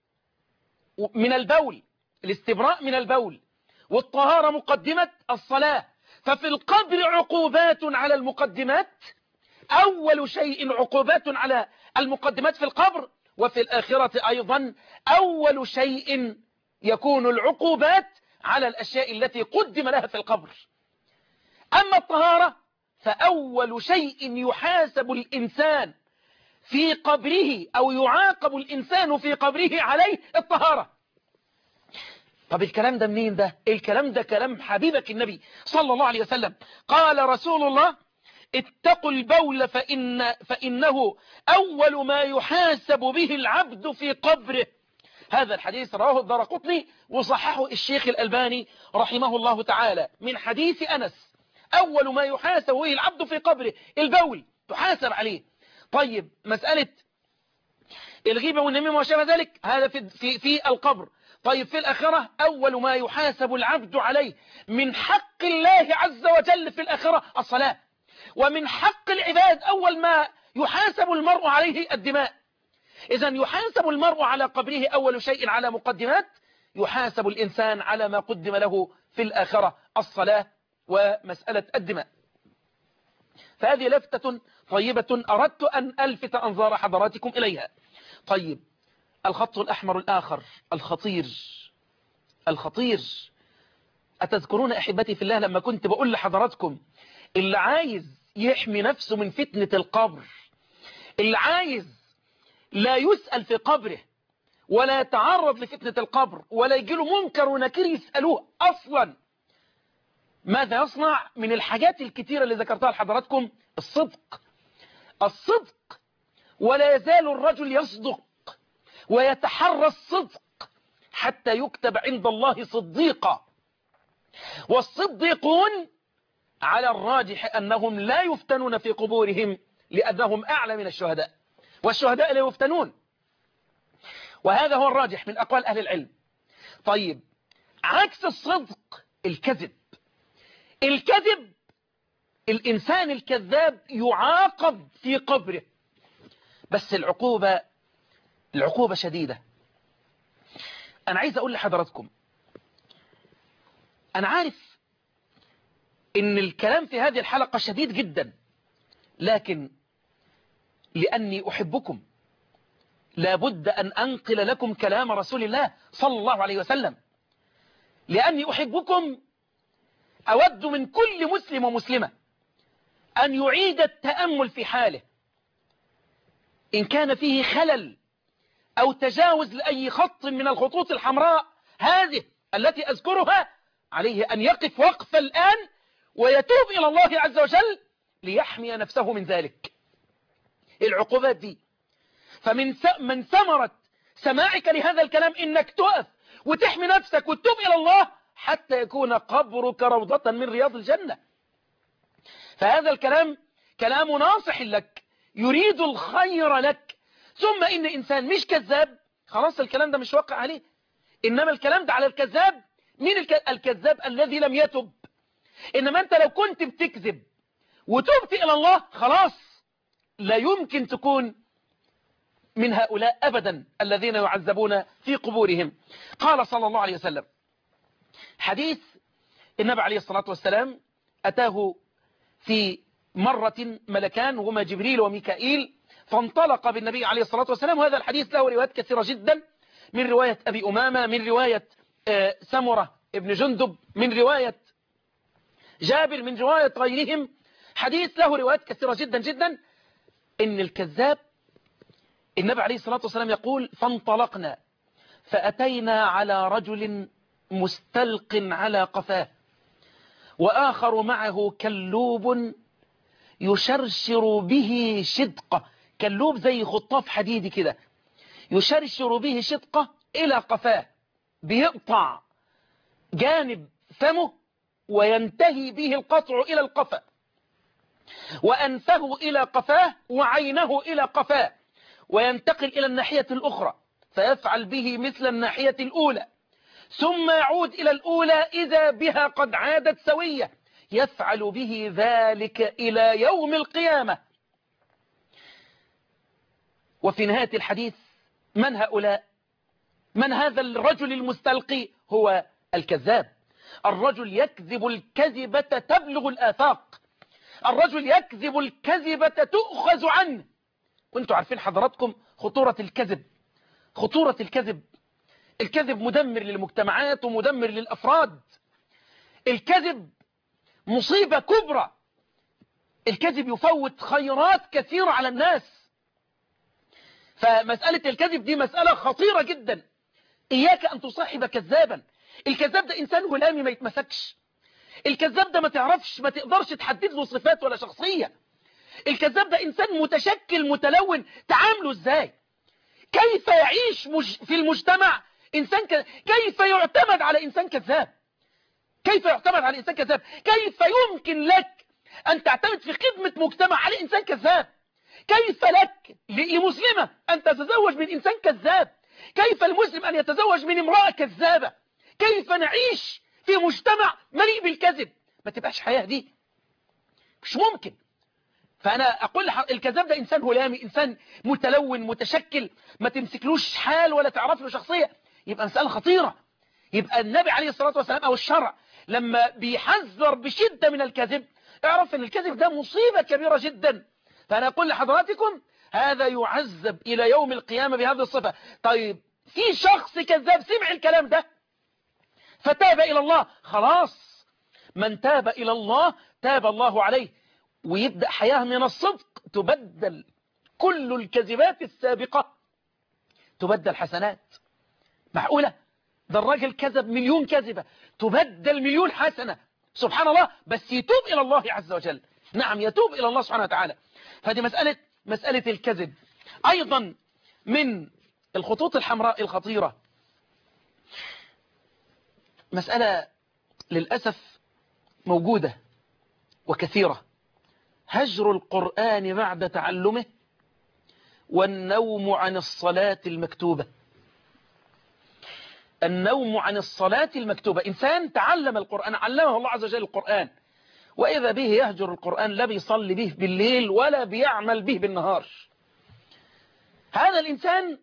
من البول، الاستبراء من البول والطهارة مقدمة الصلاة. ففي القبر عقوبات على المقدمات، أول شيء عقوبات على المقدمات في القبر، وفي الآخرة أيضا أول شيء يكون العقوبات على الأشياء التي قدم لها في القبر. أما الطهارة فأول شيء يحاسب الإنسان في قبره أو يعاقب الإنسان في قبره عليه الطهارة. طب الكلام ده منين ده؟ الكلام ده كلام حبيبك النبي صلى الله عليه وسلم. قال رسول الله: اتقوا البول فإنه أول ما يحاسب به العبد في قبره. هذا الحديث رواه الدارقطني وصححه الشيخ الألباني رحمه الله تعالى، من حديث أنس: أول ما يحاسب به العبد في قبره البول، تحاسب عليه. طيب مسألة الغيبة والنميمة وشابه ذلك، هذا في القبر. طيب في الآخرة أول ما يحاسب العبد عليه من حق الله عز وجل في الآخرة الصلاة. ومن حق العباد أول ما يحاسب المرء عليه الدماء. إذن يحاسب المرء على قبره أول شيء على مقدمات، يحاسب الإنسان على ما قدم له في الآخرة الصلاة ومسألة الدماء. فهذه لفتة طيبة أردت أن ألفت أنظار حضراتكم إليها. طيب الخط الأحمر الآخر الخطير، أتذكرون أحبتي في الله لما كنت بقول لحضراتكم اللي عايز يحمي نفسه من فتنة القبر، اللي عايز لا يسأل في قبره ولا يتعرض لفتنة القبر ولا يجيله منكر ونكير يسألوه أصلا، ماذا يصنع؟ من الحاجات الكتيرة اللي ذكرتها لحضراتكم الصدق. ولا يزال الرجل يصدق ويتحرى الصدق حتى يكتب عند الله صديقا. والصديقون على الراجح أنهم لا يفتنون في قبورهم لأنهم أعلى من الشهداء، والشهداء لا يفتنون، وهذا هو الراجح من أقوال أهل العلم. طيب عكس الصدق الكذب. الكذب الإنسان الكذاب يعاقب في قبره، بس العقوبة شديدة. أنا عايز أقول لحضراتكم، أنا عارف إن الكلام في هذه الحلقة شديد جدا، لكن لأني أحبكم لابد أن أنقل لكم كلام رسول الله صلى الله عليه وسلم. لأني أحبكم أود من كل مسلم ومسلمة أن يعيد التأمل في حاله، إن كان فيه خلل أو تجاوز لأي خط من الخطوط الحمراء هذه التي أذكرها، عليه أن يقف وقف الآن ويتوب إلى الله عز وجل ليحمي نفسه من ذلك. العقوبات دي، من ثمرة سماعك لهذا الكلام إنك تقف وتحمي نفسك وتتوب إلى الله حتى يكون قبرك روضة من رياض الجنة. فهذا الكلام كلام ناصح لك يريد الخير لك. ثم إن إنسان مش كذاب خلاص الكلام ده مش واقع عليه، إنما الكلام ده على الكذاب. مين الكذاب؟ الذي لم يتب. إنما أنت لو كنت بتكذب وتبت إلى الله خلاص لا يمكن تكون من هؤلاء أبدا الذين يعذبون في قبورهم. قال صلى الله عليه وسلم حديث النبي عليه الصلاة والسلام، أتاه في مرة ملكان هما جبريل وميكائيل، فانطلق بالنبي عليه الصلاة والسلام. وهذا الحديث له روايات كثيرة جدا، من رواية أبي أمامة، من رواية سمرة ابن جندب، من رواية جابر، من رواية غيرهم. حديث له روايات كثيرة جدا جدا. إن الكذاب النبي عليه الصلاة والسلام يقول فانطلقنا فأتينا على رجل مستلق على قفاه وآخر معه كلوب يشرشر به شدقة. كلوب زي خطاف حديدي كده، يشرشر به شدقة إلى قفاه، بيقطع جانب فمه وينتهي به القطع إلى القفا، وأنفه إلى قفاه وعينه إلى قفاه، وينتقل إلى الناحية الأخرى فيفعل به مثل الناحية الأولى، ثم يعود إلى الأولى إذا بها قد عادت سوية، يفعل به ذلك إلى يوم القيامة. وفي نهاية الحديث من هؤلاء؟ من هذا الرجل المستلقي؟ هو الكذاب. الرجل يكذب الكذبة تبلغ الآفاق، الرجل يكذب الكذبة تؤخذ عنه. وانتوا عارفين حضراتكم خطورة الكذب، خطورة الكذب. الكذب مدمر للمجتمعات ومدمر للأفراد. الكذب مصيبة كبرى. الكذب يفوت خيرات كثيرة على الناس. فمسألة الكذب دي مسألة خطيرة جدا. إياك أن تصاحب كذابا. الكذاب ده إنسان هلامي ما يتمسكش. الكذاب ده ما تعرفش، ما تقدرش تحدد له صفات ولا شخصية. الكذاب ده إنسان متشكل متلون، تعامله إزاي؟ كيف يعيش في المجتمع إنسان كيف يعتمد على إنسان كذاب؟ كيف يعتمد على إنسان كذاب؟ كيف يمكن لك أن تعتمد في خدمة مجتمع على إنسان كذاب؟ كيف لك لمسلمة أن تتزوج من إنسان كذاب؟ كيف المسلم أن يتزوج من امرأة كذابة؟ كيف نعيش في مجتمع مليء بالكذب؟ ما تبقاش حياة دي، مش ممكن. فأنا أقول الكذاب ده إنسان هلامي، إنسان متلون متشكل، ما تمسكلوش حال ولا تعرف له شخصية، يبقى مسألة خطيرة. يبقى النبي عليه الصلاة والسلام أو الشرع لما بيحذر بشدة من الكذب، اعرف أن الكذب ده مصيبة كبيرة جدا. فأنا أقول لحضراتكم هذا يعذب إلى يوم القيامة بهذه الصفة. طيب في شخص كذاب سمع الكلام ده فتاب إلى الله، خلاص من تاب إلى الله تاب الله عليه، ويبدأ حياة من الصدق، تبدل كل الكذبات السابقة تبدل حسنات. معقولة؟ ده الراجل كذب 1,000,000 كذبة تبدل 1,000,000 حسنة، سبحان الله. بس يتوب إلى الله عز وجل، نعم يتوب إلى الله سبحانه وتعالى. فهذه مسألة الكذب. أيضا من الخطوط الحمراء الخطيرة مسألة للأسف موجودة وكثيرة، هجر القرآن بعد تعلمه والنوم عن الصلاة المكتوبة. النوم عن الصلاة المكتوبة، إنسان تعلم القرآن، علمه الله عز وجل القرآن، وإذا به يهجر القرآن، لا بيصلي به بالليل ولا بيعمل به بالنهار. هذا الإنسان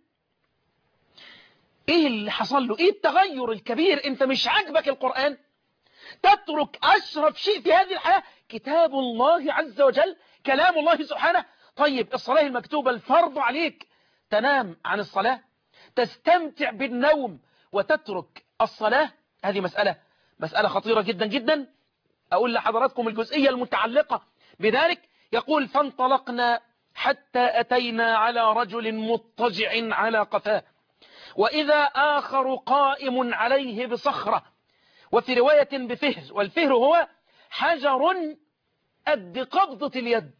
إيه اللي حصل له؟ إيه التغير الكبير؟ أنت مش عاجبك القرآن؟ تترك أشرف شيء في هذه الحياة، كتاب الله عز وجل، كلام الله سبحانه. طيب الصلاة المكتوبة الفرض عليك، تنام عن الصلاة، تستمتع بالنوم وتترك الصلاة. هذه مسألة خطيرة جدا جدا. أقول لحضراتكم الجزئية المتعلقة بذلك. يقول: فانطلقنا حتى أتينا على رجل مضطجع على قفاه، وإذا آخر قائم عليه بصخرة، وفي رواية بفهر، والفهر هو حجر قد قبضة اليد.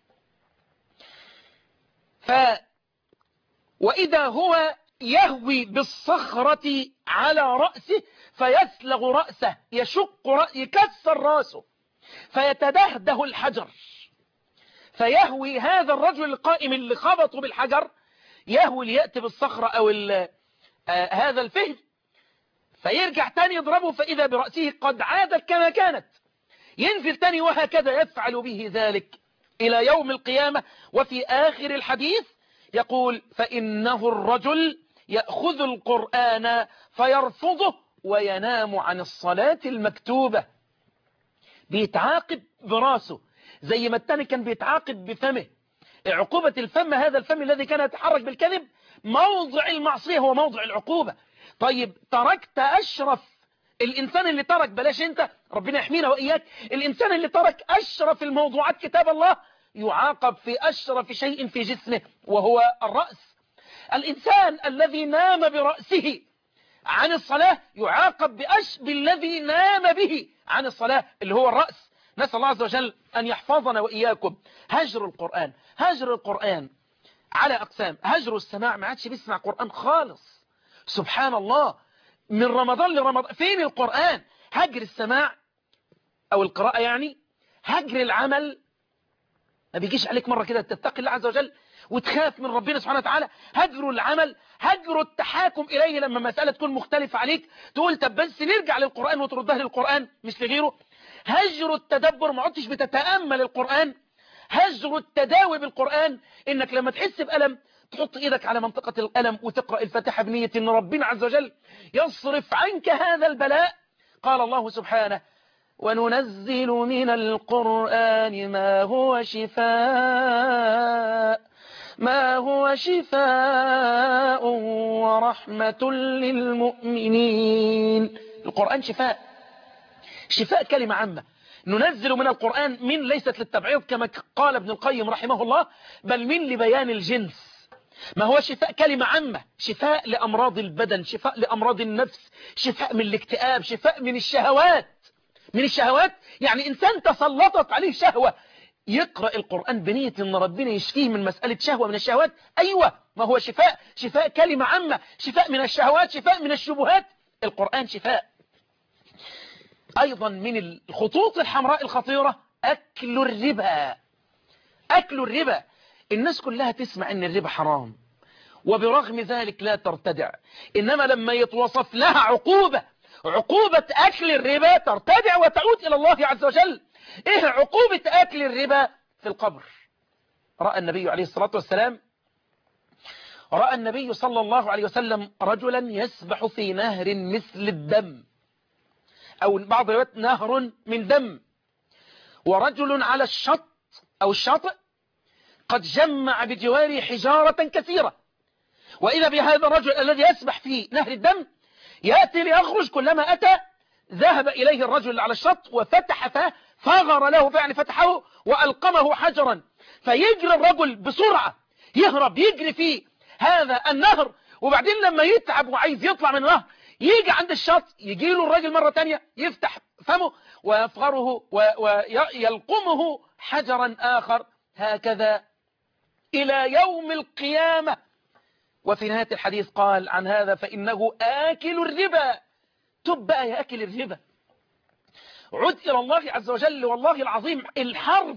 وإذا هو يهوي بالصخرة على رأسه فيسلغ رأسه، يكسر رأسه فيتدهده الحجر، فيهوي هذا الرجل القائم اللي خبطه بالحجر، يهوي ليأتي بالصخرة أو هذا الفهر، فيرجع تاني يضربه، فإذا برأسه قد عادت كما كانت، ينزل تاني، وهكذا يفعل به ذلك إلى يوم القيامة. وفي آخر الحديث يقول: فإنه الرجل يأخذ القرآن فيرفضه وينام عن الصلاة المكتوبة. بيتعاقب براسه زي ما التاني كان بيتعاقب بفمه. عقوبة الفم، هذا الفم الذي كان يتحرك بالكذب، موضع المعصية هو موضع العقوبة. طيب تركت أشرف، الإنسان اللي ترك، بلاش أنت، ربنا يحمينا وإياك، الإنسان اللي ترك أشرف الموضوعات كتاب الله يعاقب في أشرف شيء في جسمه وهو الرأس. الإنسان الذي نام برأسه عن الصلاة يعاقب بالذي نام به عن الصلاة اللي هو الرأس. نسأل الله عز وجل أن يحفظنا وإياكم. هجر القرآن على أقسام. هجر السماع، ما عادش بيسمع قرآن خالص، سبحان الله، من رمضان لرمضان. فين القرآن؟ هجر السماع أو القراءة يعني. هجر العمل، ما بيجيش عليك مرة كده تتقي الله عز وجل وتخاف من ربنا سبحانه وتعالى. هجر العمل، هجر التحاكم إليه لما مسألة تكون مختلفة عليك تقول طب بس نرجع للقرآن وتردها للقرآن مش لغيره. هجر التدبر، ما عدتش بتتأمل القرآن. هجر التداوي بالقرآن، إنك لما تحس بألم تحط إيدك على منطقة الألم وتقرأ الفاتحة بنية إن ربنا عز وجل يصرف عنك هذا البلاء. قال الله سبحانه: وننزل من القرآن ما هو شفاء ورحمة للمؤمنين. القرآن شفاء كلمة عامة. ننزل من القرآن، من ليست للتبعيض كما قال ابن القيم رحمه الله، بل من لبيان الجنس. ما هو شفاء كلمة عامة، شفاء لأمراض البدن، شفاء لأمراض النفس، شفاء من الاكتئاب، شفاء من الشهوات. يعني إنسان تسلطت عليه شهوة يقرأ القرآن بنية إن ربنا يشفيه من مسألة شهوة من الشهوات. أيوة، ما هو شفاء كلمة عامة، شفاء من الشهوات، شفاء من الشبهات. القرآن شفاء. أيضا من الخطوط الحمراء الخطيرة أكل الربا. الناس كلها تسمع أن الربا حرام، وبرغم ذلك لا ترتدع. إنما لما يتوصف لها عقوبة أكل الربا ترتدع وتعود إلى الله عز وجل. إيه عقوبة أكل الربا؟ في القبر. رأى النبي عليه الصلاة والسلام، رأى النبي صلى الله عليه وسلم رجلا يسبح في نهر مثل الدم، أو بعض الروايات نهر من دم، ورجل على الشط أو الشاطئ قد جمع بجواره حجارة كثيرة، وإذا بهذا الرجل الذي يسبح في نهر الدم يأتي ليخرج، كلما أتى ذهب إليه الرجل على الشط وفتح فاه، فغر له فعلا فتحه وألقمه حجرا، فيجري الرجل بسرعة يهرب يجري في هذا النهر، وبعدين لما يتعب وعايز يطلع من النهر يجي عند الشط، يجي له الرجل مرة تانية يفتح فمه ويفغره ويلقمه حجرا آخر، هكذا إلى يوم القيامة. وفي نهاية الحديث قال عن هذا: فإنه آكل الربا. تب بقى يا آكل الربا، عد إلى الله عز وجل. والله العظيم الحرب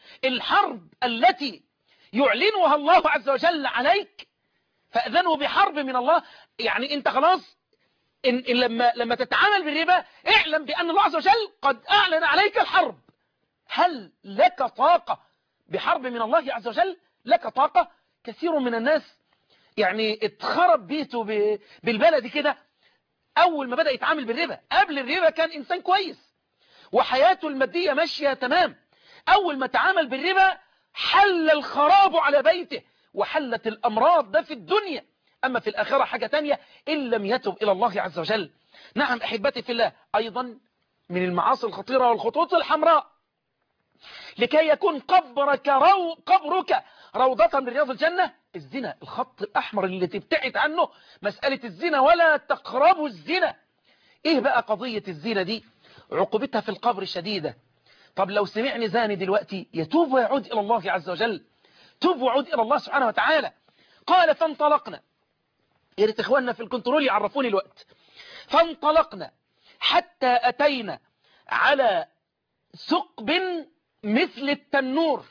الحرب التي يعلنها الله عز وجل عليك، فأذنوا بحرب من الله. يعني انت خلاص إن لما تتعامل بالربا اعلم بأن الله عز وجل قد أعلن عليك الحرب. هل لك طاقة بحرب من الله عز وجل؟ لك طاقة؟ كثير من الناس يعني اتخرب بيته بالبلد كده أول ما بدأ يتعامل بالربا. قبل الربا كان إنسان كويس وحياته المادية ماشية تمام. أول ما تعامل بالربا حل الخراب على بيته وحلت الأمراض. ده في الدنيا، أما في الآخرة حاجة تانية إن لم يتب إلى الله عز وجل. نعم أحبتي في الله، أيضا من المعاصي الخطيرة والخطوط الحمراء لكي يكون قبرك روضة من رياض الجنة الزنا. الخط الأحمر اللي تبتعد عنه مسألة الزنا، ولا تقربوا الزنا. إيه بقى قضية الزنا دي؟ عقوبتها في القبر شديدة. طب لو سمعني زاني دلوقتي يتوب ويعود إلى الله عز وجل، توب وعود إلى الله سبحانه وتعالى. قال فانطلقنا، يا ريت إخواننا في الكنترول يعرفوني الوقت. فانطلقنا حتى أتينا على ثقب مثل التنور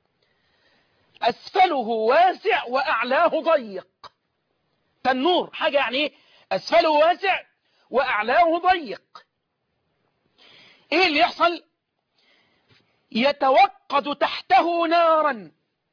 أسفله واسع وأعلاه ضيق. تنور حاجة يعني إيه؟ أسفله واسع وأعلاه ضيق. إيه اللي يحصل؟ يتوقد تحته نارا،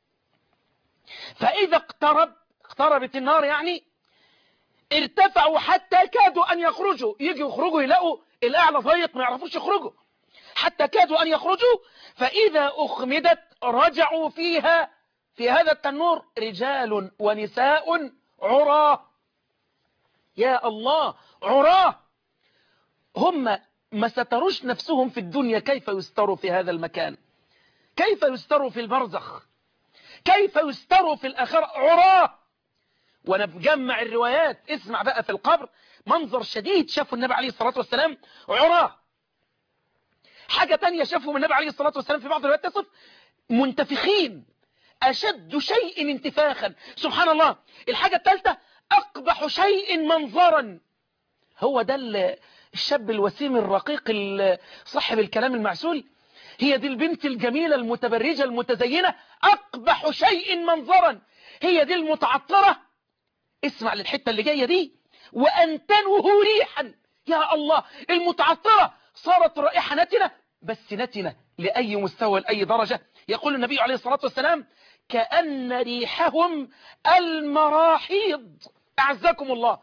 فإذا اقتربت النار يعني ارتفعوا حتى كادوا أن يخرجوا. يجوا يخرجوا يلاقوا الأعلى ضيق ما يعرفوش يخرجوا، حتى كادوا أن يخرجوا. فإذا أخمدت رجعوا فيها في هذا التنور رجال ونساء عراه. يا الله، عراه. هم ما ستروش نفسهم في الدنيا، كيف يستروا في هذا المكان؟ كيف يستروا في البرزخ؟ كيف يستروا في الآخرة؟ عراه. وانا بجمع الروايات اسمع بقى في القبر منظر شديد شافوا النبي عليه الصلاة والسلام عراه. حاجة تانية شافوا النبي عليه الصلاة والسلام في بعض الروايات تصف منتفخين أشد شيء انتفاخا. سبحان الله. الحاجة الثالثة أقبح شيء منظرا. هو ده الشاب الوسيم الرقيق صاحب الكلام المعسول، هي دي البنت الجميلة المتبرجة المتزينة. أقبح شيء منظرا هي دي المتعطرة. اسمع للحتة اللي جاية دي. وأنتنه ريحا. يا الله، المتعطرة صارت رائحة نتنة، بس نتنة لأي مستوى لأي درجة؟ يقول النبي عليه الصلاة والسلام كأن ريحهم المراحيض. أعزكم الله.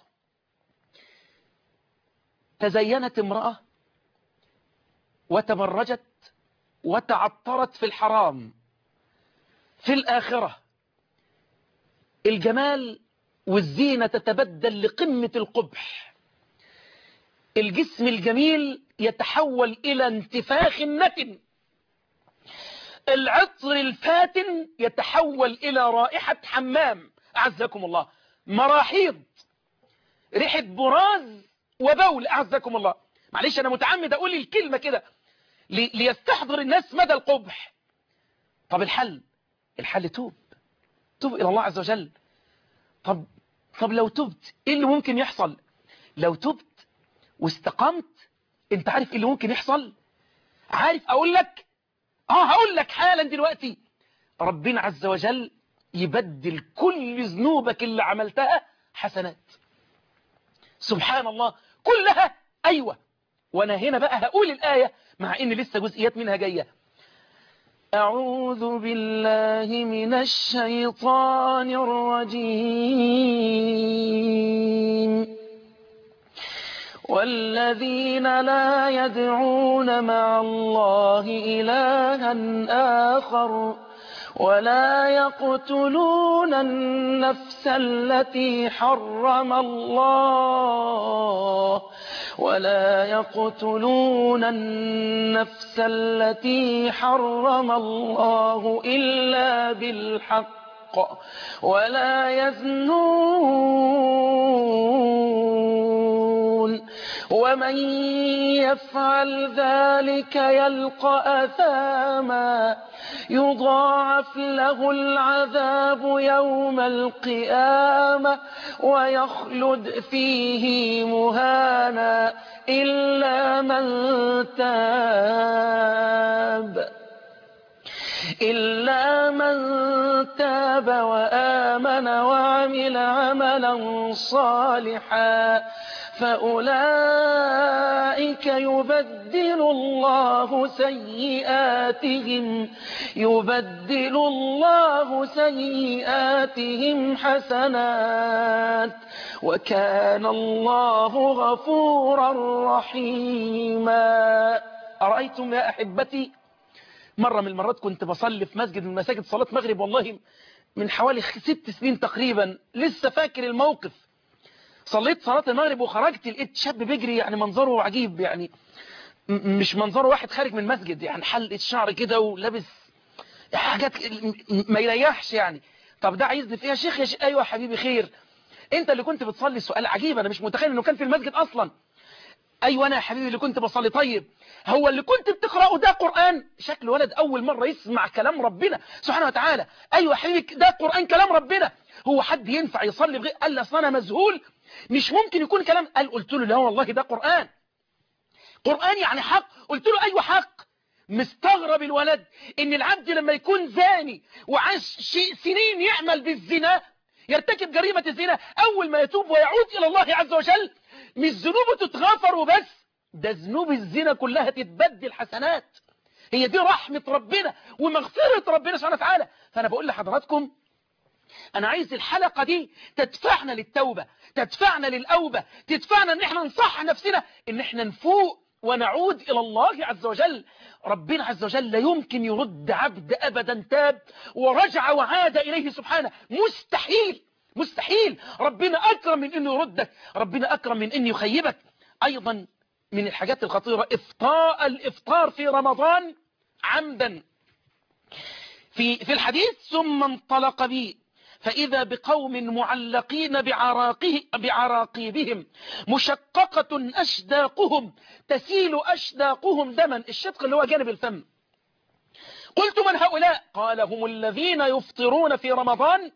تزينت امرأة وتبرجت وتعطرت في الحرام. في الآخرة الجمال والزينة تتبدل لقمة القبح. الجسم الجميل يتحول إلى انتفاخ نتن. العطر الفاتن يتحول إلى رائحة حمام. أعزكم الله. مراحيض، ريحة براز وبول. أعزكم الله. معلش أنا متعمد أقول الكلمة كده ليستحضر الناس مدى القبح. طب الحل توب إلى الله عز وجل. طب لو تبت إيه اللي ممكن يحصل؟ لو تبت واستقمت انت عارف إيه اللي ممكن يحصل؟ عارف أقول لك؟ هقول لك حالا دلوقتي. ربنا عز وجل يبدل كل ذنوبك اللي عملتها حسنات. سبحان الله. كلها. أيوة. وانا هنا بقى هقول الآية مع ان لسه جزئيات منها جاية. أعوذ بالله من الشيطان الرجيم. والذين لا يدعون مع الله إلها آخر ولا يقتلون النفس التي حرم الله إلا بالحق ولا يزنون ومن يفعل ذلك يلقى أثاما يضاعف له العذاب يوم القيامة ويخلد فيه مهانا إلا من تاب إلا من تاب وآمن وعمل عملا صالحا فأولئك يبدل الله سيئاتهم حسنات وكان الله غفورا رحيما. أرأيتم يا أحبتي، مرة من المرات كنت بصلي في مسجد من مساجد صلاة مغرب، والله من حوالي 6 سنين تقريبا، لسه فاكر الموقف. صليت صلاة المغرب وخرجت لقيت شاب بيجري، يعني منظره عجيب، يعني مش منظره واحد خارج من مسجد، يعني حلقة شعر كده ولابس حاجات ما يريحش يعني. طب ده عايزني في ايه يا شيخ؟ يا شيخ ايوه يا حبيبي خير، انت اللي كنت بتصلي. سؤال عجيب، انا مش متخيل انه كان في المسجد اصلا. ايوه انا يا حبيبي اللي كنت بصلي. طيب هو اللي كنت بتقرأه ده قرآن؟ شكل ولد اول مرة يسمع كلام ربنا سبحانه وتعالى. ايوه يا حبيبي ده قرآن كلام ربنا. هو حد ينفع يصلي بغير؟ قال لي اصل انا مذهول، مش ممكن يكون كلام. قلت له لا والله ده قرآن، قرآن يعني حق. قلت له ايوه حق. مستغرب الولد ان العبد لما يكون زاني وعاش سنين يعمل بالزنا، يرتكب جريمة الزنا، اول ما يتوب ويعود الى الله عز وجل مش ذنوبه تتغفر وبس، ده ذنوب الزنا كلها تتبدل حسنات. هي دي رحمة ربنا ومغفرة ربنا سبحانه وتعالى. فانا بقول لحضراتكم انا عايز الحلقة دي تدفعنا للتوبة، تدفعنا للأوبة، تدفعنا ان احنا نصح نفسنا، ان احنا نفوق ونعود إلى الله عز وجل. ربنا عز وجل لا يمكن يرد عبد أبدا تاب ورجع وعاد إليه سبحانه، مستحيل مستحيل. ربنا أكرم من أنه يردك، ربنا أكرم من أنه يخيبك. أيضا من الحاجات الخطيرة الإفطار في رمضان عمدا. في الحديث ثم انطلق بي فإذا بقوم معلقين بعراقيبهم مشققة أشداقهم تسيل أشداقهم دما. الشدق اللي هو جانب الفم. قلت من هؤلاء؟ قال هم الذين يفطرون في رمضان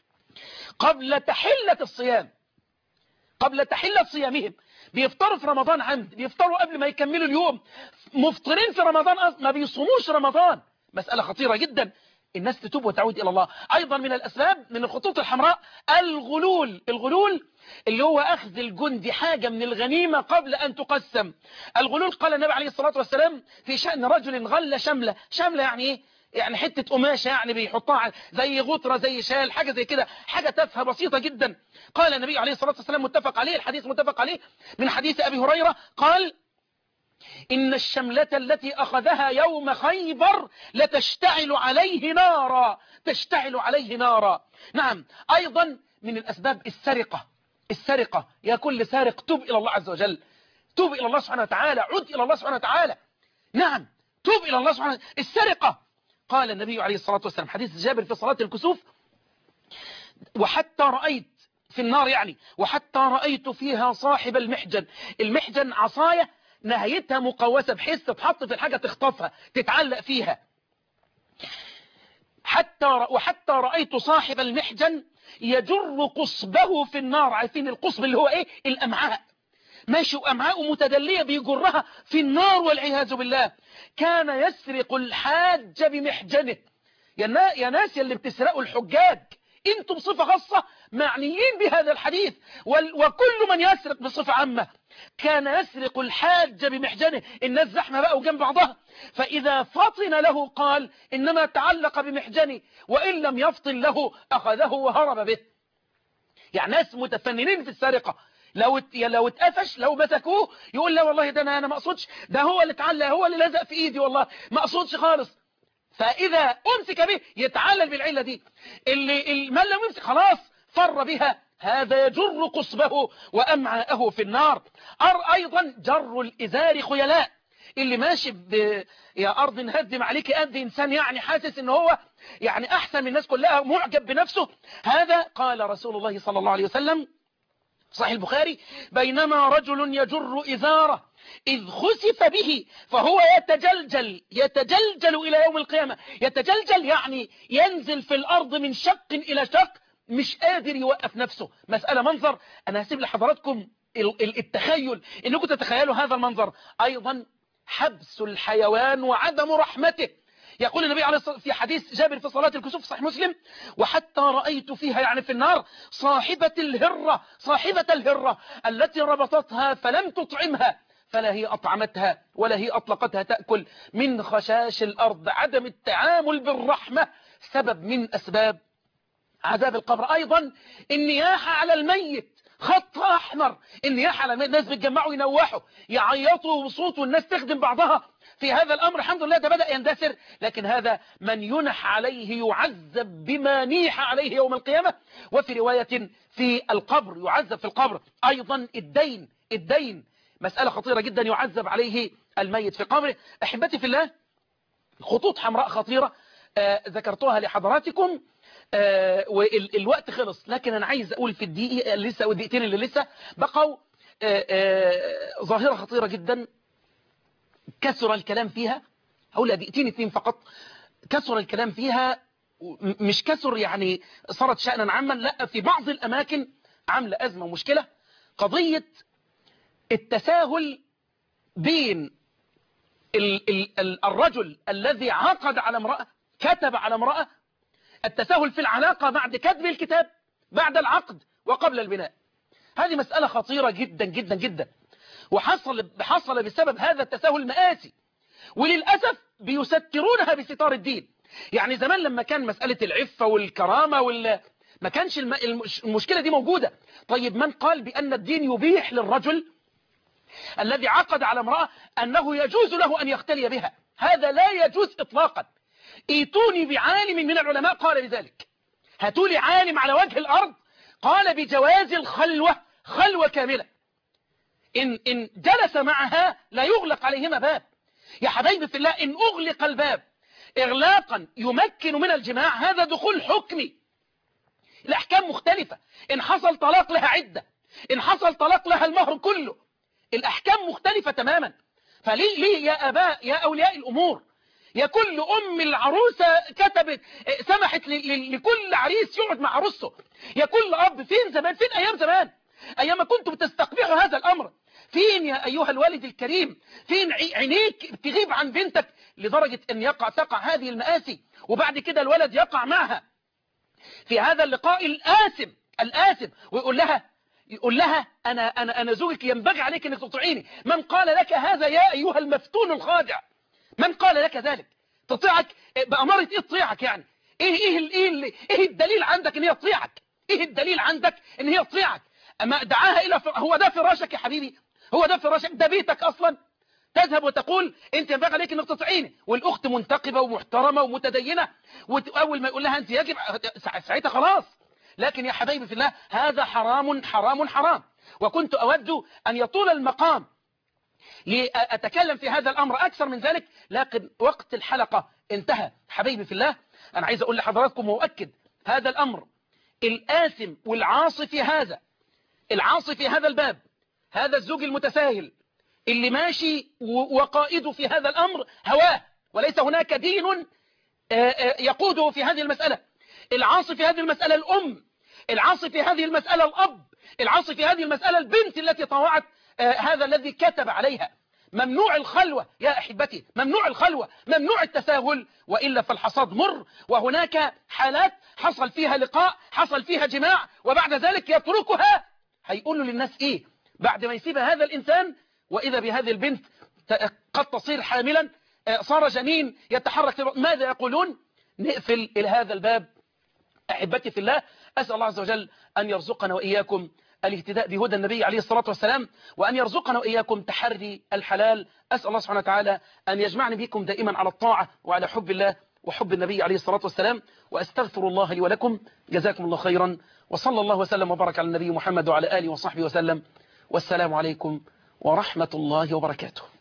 قبل تحلة الصيام، قبل تحلة صيامهم. بيفطروا في رمضان عمد، بيفطروا قبل ما يكملوا اليوم، مفطرين في رمضان ما بيصوموش رمضان. مسألة خطيرة جدا، الناس تتوب وتعود إلى الله. أيضا من الأسباب، من الخطوط الحمراء، الغلول. الغلول اللي هو أخذ الجندي حاجة من الغنيمة قبل أن تقسم. الغلول قال النبي عليه الصلاة والسلام في شأن رجل غل شملة. شملة يعني إيه؟ يعني حتة قماشة، يعني بيحطها زي غطرة زي شال، حاجة زي كده، حاجة تافهة بسيطة جدا. قال النبي عليه الصلاة والسلام متفق عليه، الحديث متفق عليه، من حديث أبي هريرة قال إن الشملة التي أخذها يوم خيبر لتشتعل عليه نارا، تشتعل عليه نارا. نعم. أيضا من الأسباب السرقة. السرقة، يا كل سارق توب إلى الله عز وجل، توب إلى الله سبحانه وتعالى، عد إلى الله سبحانه وتعالى. نعم توب إلى الله سبحانه وتعالى. السرقة، قال النبي عليه الصلاة والسلام حديث جابر في صلاة الكسوف وحتى رأيت في النار، يعني وحتى رأيت فيها صاحب المحجن. المحجن عصاية نهايتها مقوسة بحيث تتحط في الحاجة تخطفها تتعلق فيها. وحتى رأيت صاحب المحجن يجر قصبه في النار. عارفين القصب اللي هو ايه؟ الأمعاء. ماشي وأمعاءه متدلية بيجرها في النار والعياذ بالله. كان يسرق الحاج بمحجنه. يا ناس اللي بتسرقوا الحجاج، انتم بصفة خاصة معنيين بهذا الحديث، وكل من يسرق بصفة عامة. كان يسرق الحاج بمحجنه. الناس زحمة بقى وجنب بعضها، فإذا فطن له قال إنما تعلق بمحجني، وإن لم يفطن له أخذه وهرب به. يعني ناس متفننين في السرقة. لو اتقفش، لو مسكوه يقول لا والله ده انا ما اقصدش، ده هو اللي اتعلق، هو اللي لزق في ايدي، والله ما اقصدش خالص. فاذا امسك به يتعلل بالعله دي. اللي من لم يمسك خلاص فر بها، هذا يجر قصبه وامعاءه في النار. ايضا جر الازار خيلاء. اللي ماشي يا ارض نهدم عليك قد انسان، يعني حاسس ان هو يعني احسن من الناس كلها، معجب بنفسه. هذا قال رسول الله صلى الله عليه وسلم صحيح البخاري بينما رجل يجر إزاره إذ خسف به فهو يتجلجل إلى يوم القيامة. يتجلجل يعني ينزل في الأرض من شق إلى شق، مش قادر يوقف نفسه. مسألة منظر، أنا هسيب لحضراتكم التخيل إنكم تتخيلوا هذا المنظر. أيضا حبس الحيوان وعدم رحمته. يقول النبي عليه الصلاة في حديث جابر في صلاة الكسوف في صحيح مسلم: وحتى رأيت فيها يعني في النار صاحبة الهرة التي ربطتها فلم تطعمها، فلا هي أطعمتها ولا هي أطلقتها تأكل من خشاش الأرض. عدم التعامل بالرحمة سبب من أسباب عذاب القبر. أيضا النياحة على الميت خط أحمر، النياحة على الميت، الناس بيتجمعوا ينوحوا يعيطوا بصوت والناس تخدم بعضها في هذا الأمر. الحمد لله ده بدأ يندثر، لكن هذا من ينح عليه يعذب بما نيح عليه يوم القيامة، وفي رواية في القبر يعذب في القبر. أيضا الدين مسألة خطيرة جدا يعذب عليه الميت في قبره. أحبتي في الله، خطوط حمراء خطيرة ذكرتها لحضراتكم، والوقت خلص، لكن أنا عايز أقول في الدقيقة لسه والدقيقتين اللي لسه بقوا ظاهرة خطيرة جدا كثر الكلام فيها. هقولها دقيقتين 2 فقط. كثر الكلام فيها، مش كثر يعني صارت شأنا عاما، لا، في بعض الأماكن عاملة أزمة ومشكلة. قضية التساهل بين الرجل الذي عقد على امرأة، كتب على امرأة، التساهل في العلاقة بعد كتب الكتاب، بعد العقد وقبل البناء. هذه مسألة خطيرة جدا جدا جدا، وحصل بسبب هذا التساهل مآسي، وللأسف بيسترونها بستار الدين. يعني زمان لما كان مسألة العفة والكرامة ما كانش المشكلة دي موجودة. طيب من قال بأن الدين يبيح للرجل الذي عقد على امرأة أنه يجوز له أن يختلي بها؟ هذا لا يجوز إطلاقا. ايتوني بعالم من العلماء قال بذلك، هاتوا لي عالم على وجه الأرض قال بجواز الخلوة، خلوة كاملة، إن جلس معها لا يغلق عليهما باب. يا حبايبي في الله، إن أغلق الباب إغلاقا يمكن من الجماع هذا دخول حكمي. الأحكام مختلفة، إن حصل طلاق لها عدة، إن حصل طلاق لها المهر كله، الأحكام مختلفة تماما. فليه يا أباء، يا أولياء الأمور، يا كل أم العروسة كتبت سمحت لكل عريس يقعد مع عروسه، يا كل أب، فين زمان، فين أيام زمان، أيام كنتم بتستقبحوا هذا الأمر؟ فين يا أيها الوالد الكريم؟ فين عينيك تغيب عن بنتك لدرجة أن تقع هذه المآسي، وبعد كده الولد يقع معها في هذا اللقاء الآثم ويقول لها أنا زوجك، ينبغي عليك أنك تطيعيني. من قال لك هذا يا أيها المفتون الخادع؟ من قال لك ذلك؟ تطيعك بأمارة إيه تطيعك يعني؟ إيه الدليل عندك أن هي تطيعك؟ إيه الدليل عندك أن هي تطيعك؟ أما دعاها إلى هو ده فراشك يا حبيبي؟ هو ده فراشك؟ ده بيتك أصلا؟ تذهب وتقول أنت ينبغي عليك أنك تطيعيني، والأخت منتقبة ومحترمة ومتدينة، وأول ما يقول لها أنت يجب ساعتها خلاص. لكن يا حبايبي في الله، هذا حرام حرام حرام. وكنت أود أن يطول المقام لأتكلم في هذا الأمر أكثر من ذلك، لكن وقت الحلقة انتهى. حبايبي في الله، أنا عايز أقول لحضراتكم وأؤكد هذا الأمر، الآثم والعاصي في هذا، العاصي في هذا الباب، هذا الزوج المتساهل اللي ماشي وقائده في هذا الأمر هواه، وليس هناك دين يقوده في هذه المسألة. العاصي في هذه المسألة الأم، العاصي في هذه المسألة الأب، العاصي في هذه المسألة البنت التي طوعت هذا الذي كتب عليها. ممنوع الخلوة يا أحبتي، ممنوع الخلوة، ممنوع التساهل، وإلا فالحصاد مر. وهناك حالات حصل فيها لقاء، حصل فيها جماع، وبعد ذلك يتركها. هيقولوا للناس إيه بعد ما يسيب هذا الإنسان؟ وإذا بهذه البنت قد تصير حاملا، صار جنين يتحرك، ماذا يقولون؟ نقفل إلى هذا الباب. أحبتي في الله، أسأل الله عز وجل أن يرزقنا وإياكم الاهتداء بهدى النبي عليه الصلاة والسلام، وأن يرزقنا وإياكم تحري الحلال. أسأل الله سبحانه وتعالى أن يجمعني بكم دائما على الطاعة وعلى حب الله وحب النبي عليه الصلاة والسلام، وأستغفر الله لي ولكم. جزاكم الله خيرا، وصلى الله وسلم وبارك على النبي محمد وعلى آله وصحبه وسلم، والسلام عليكم ورحمة الله وبركاته.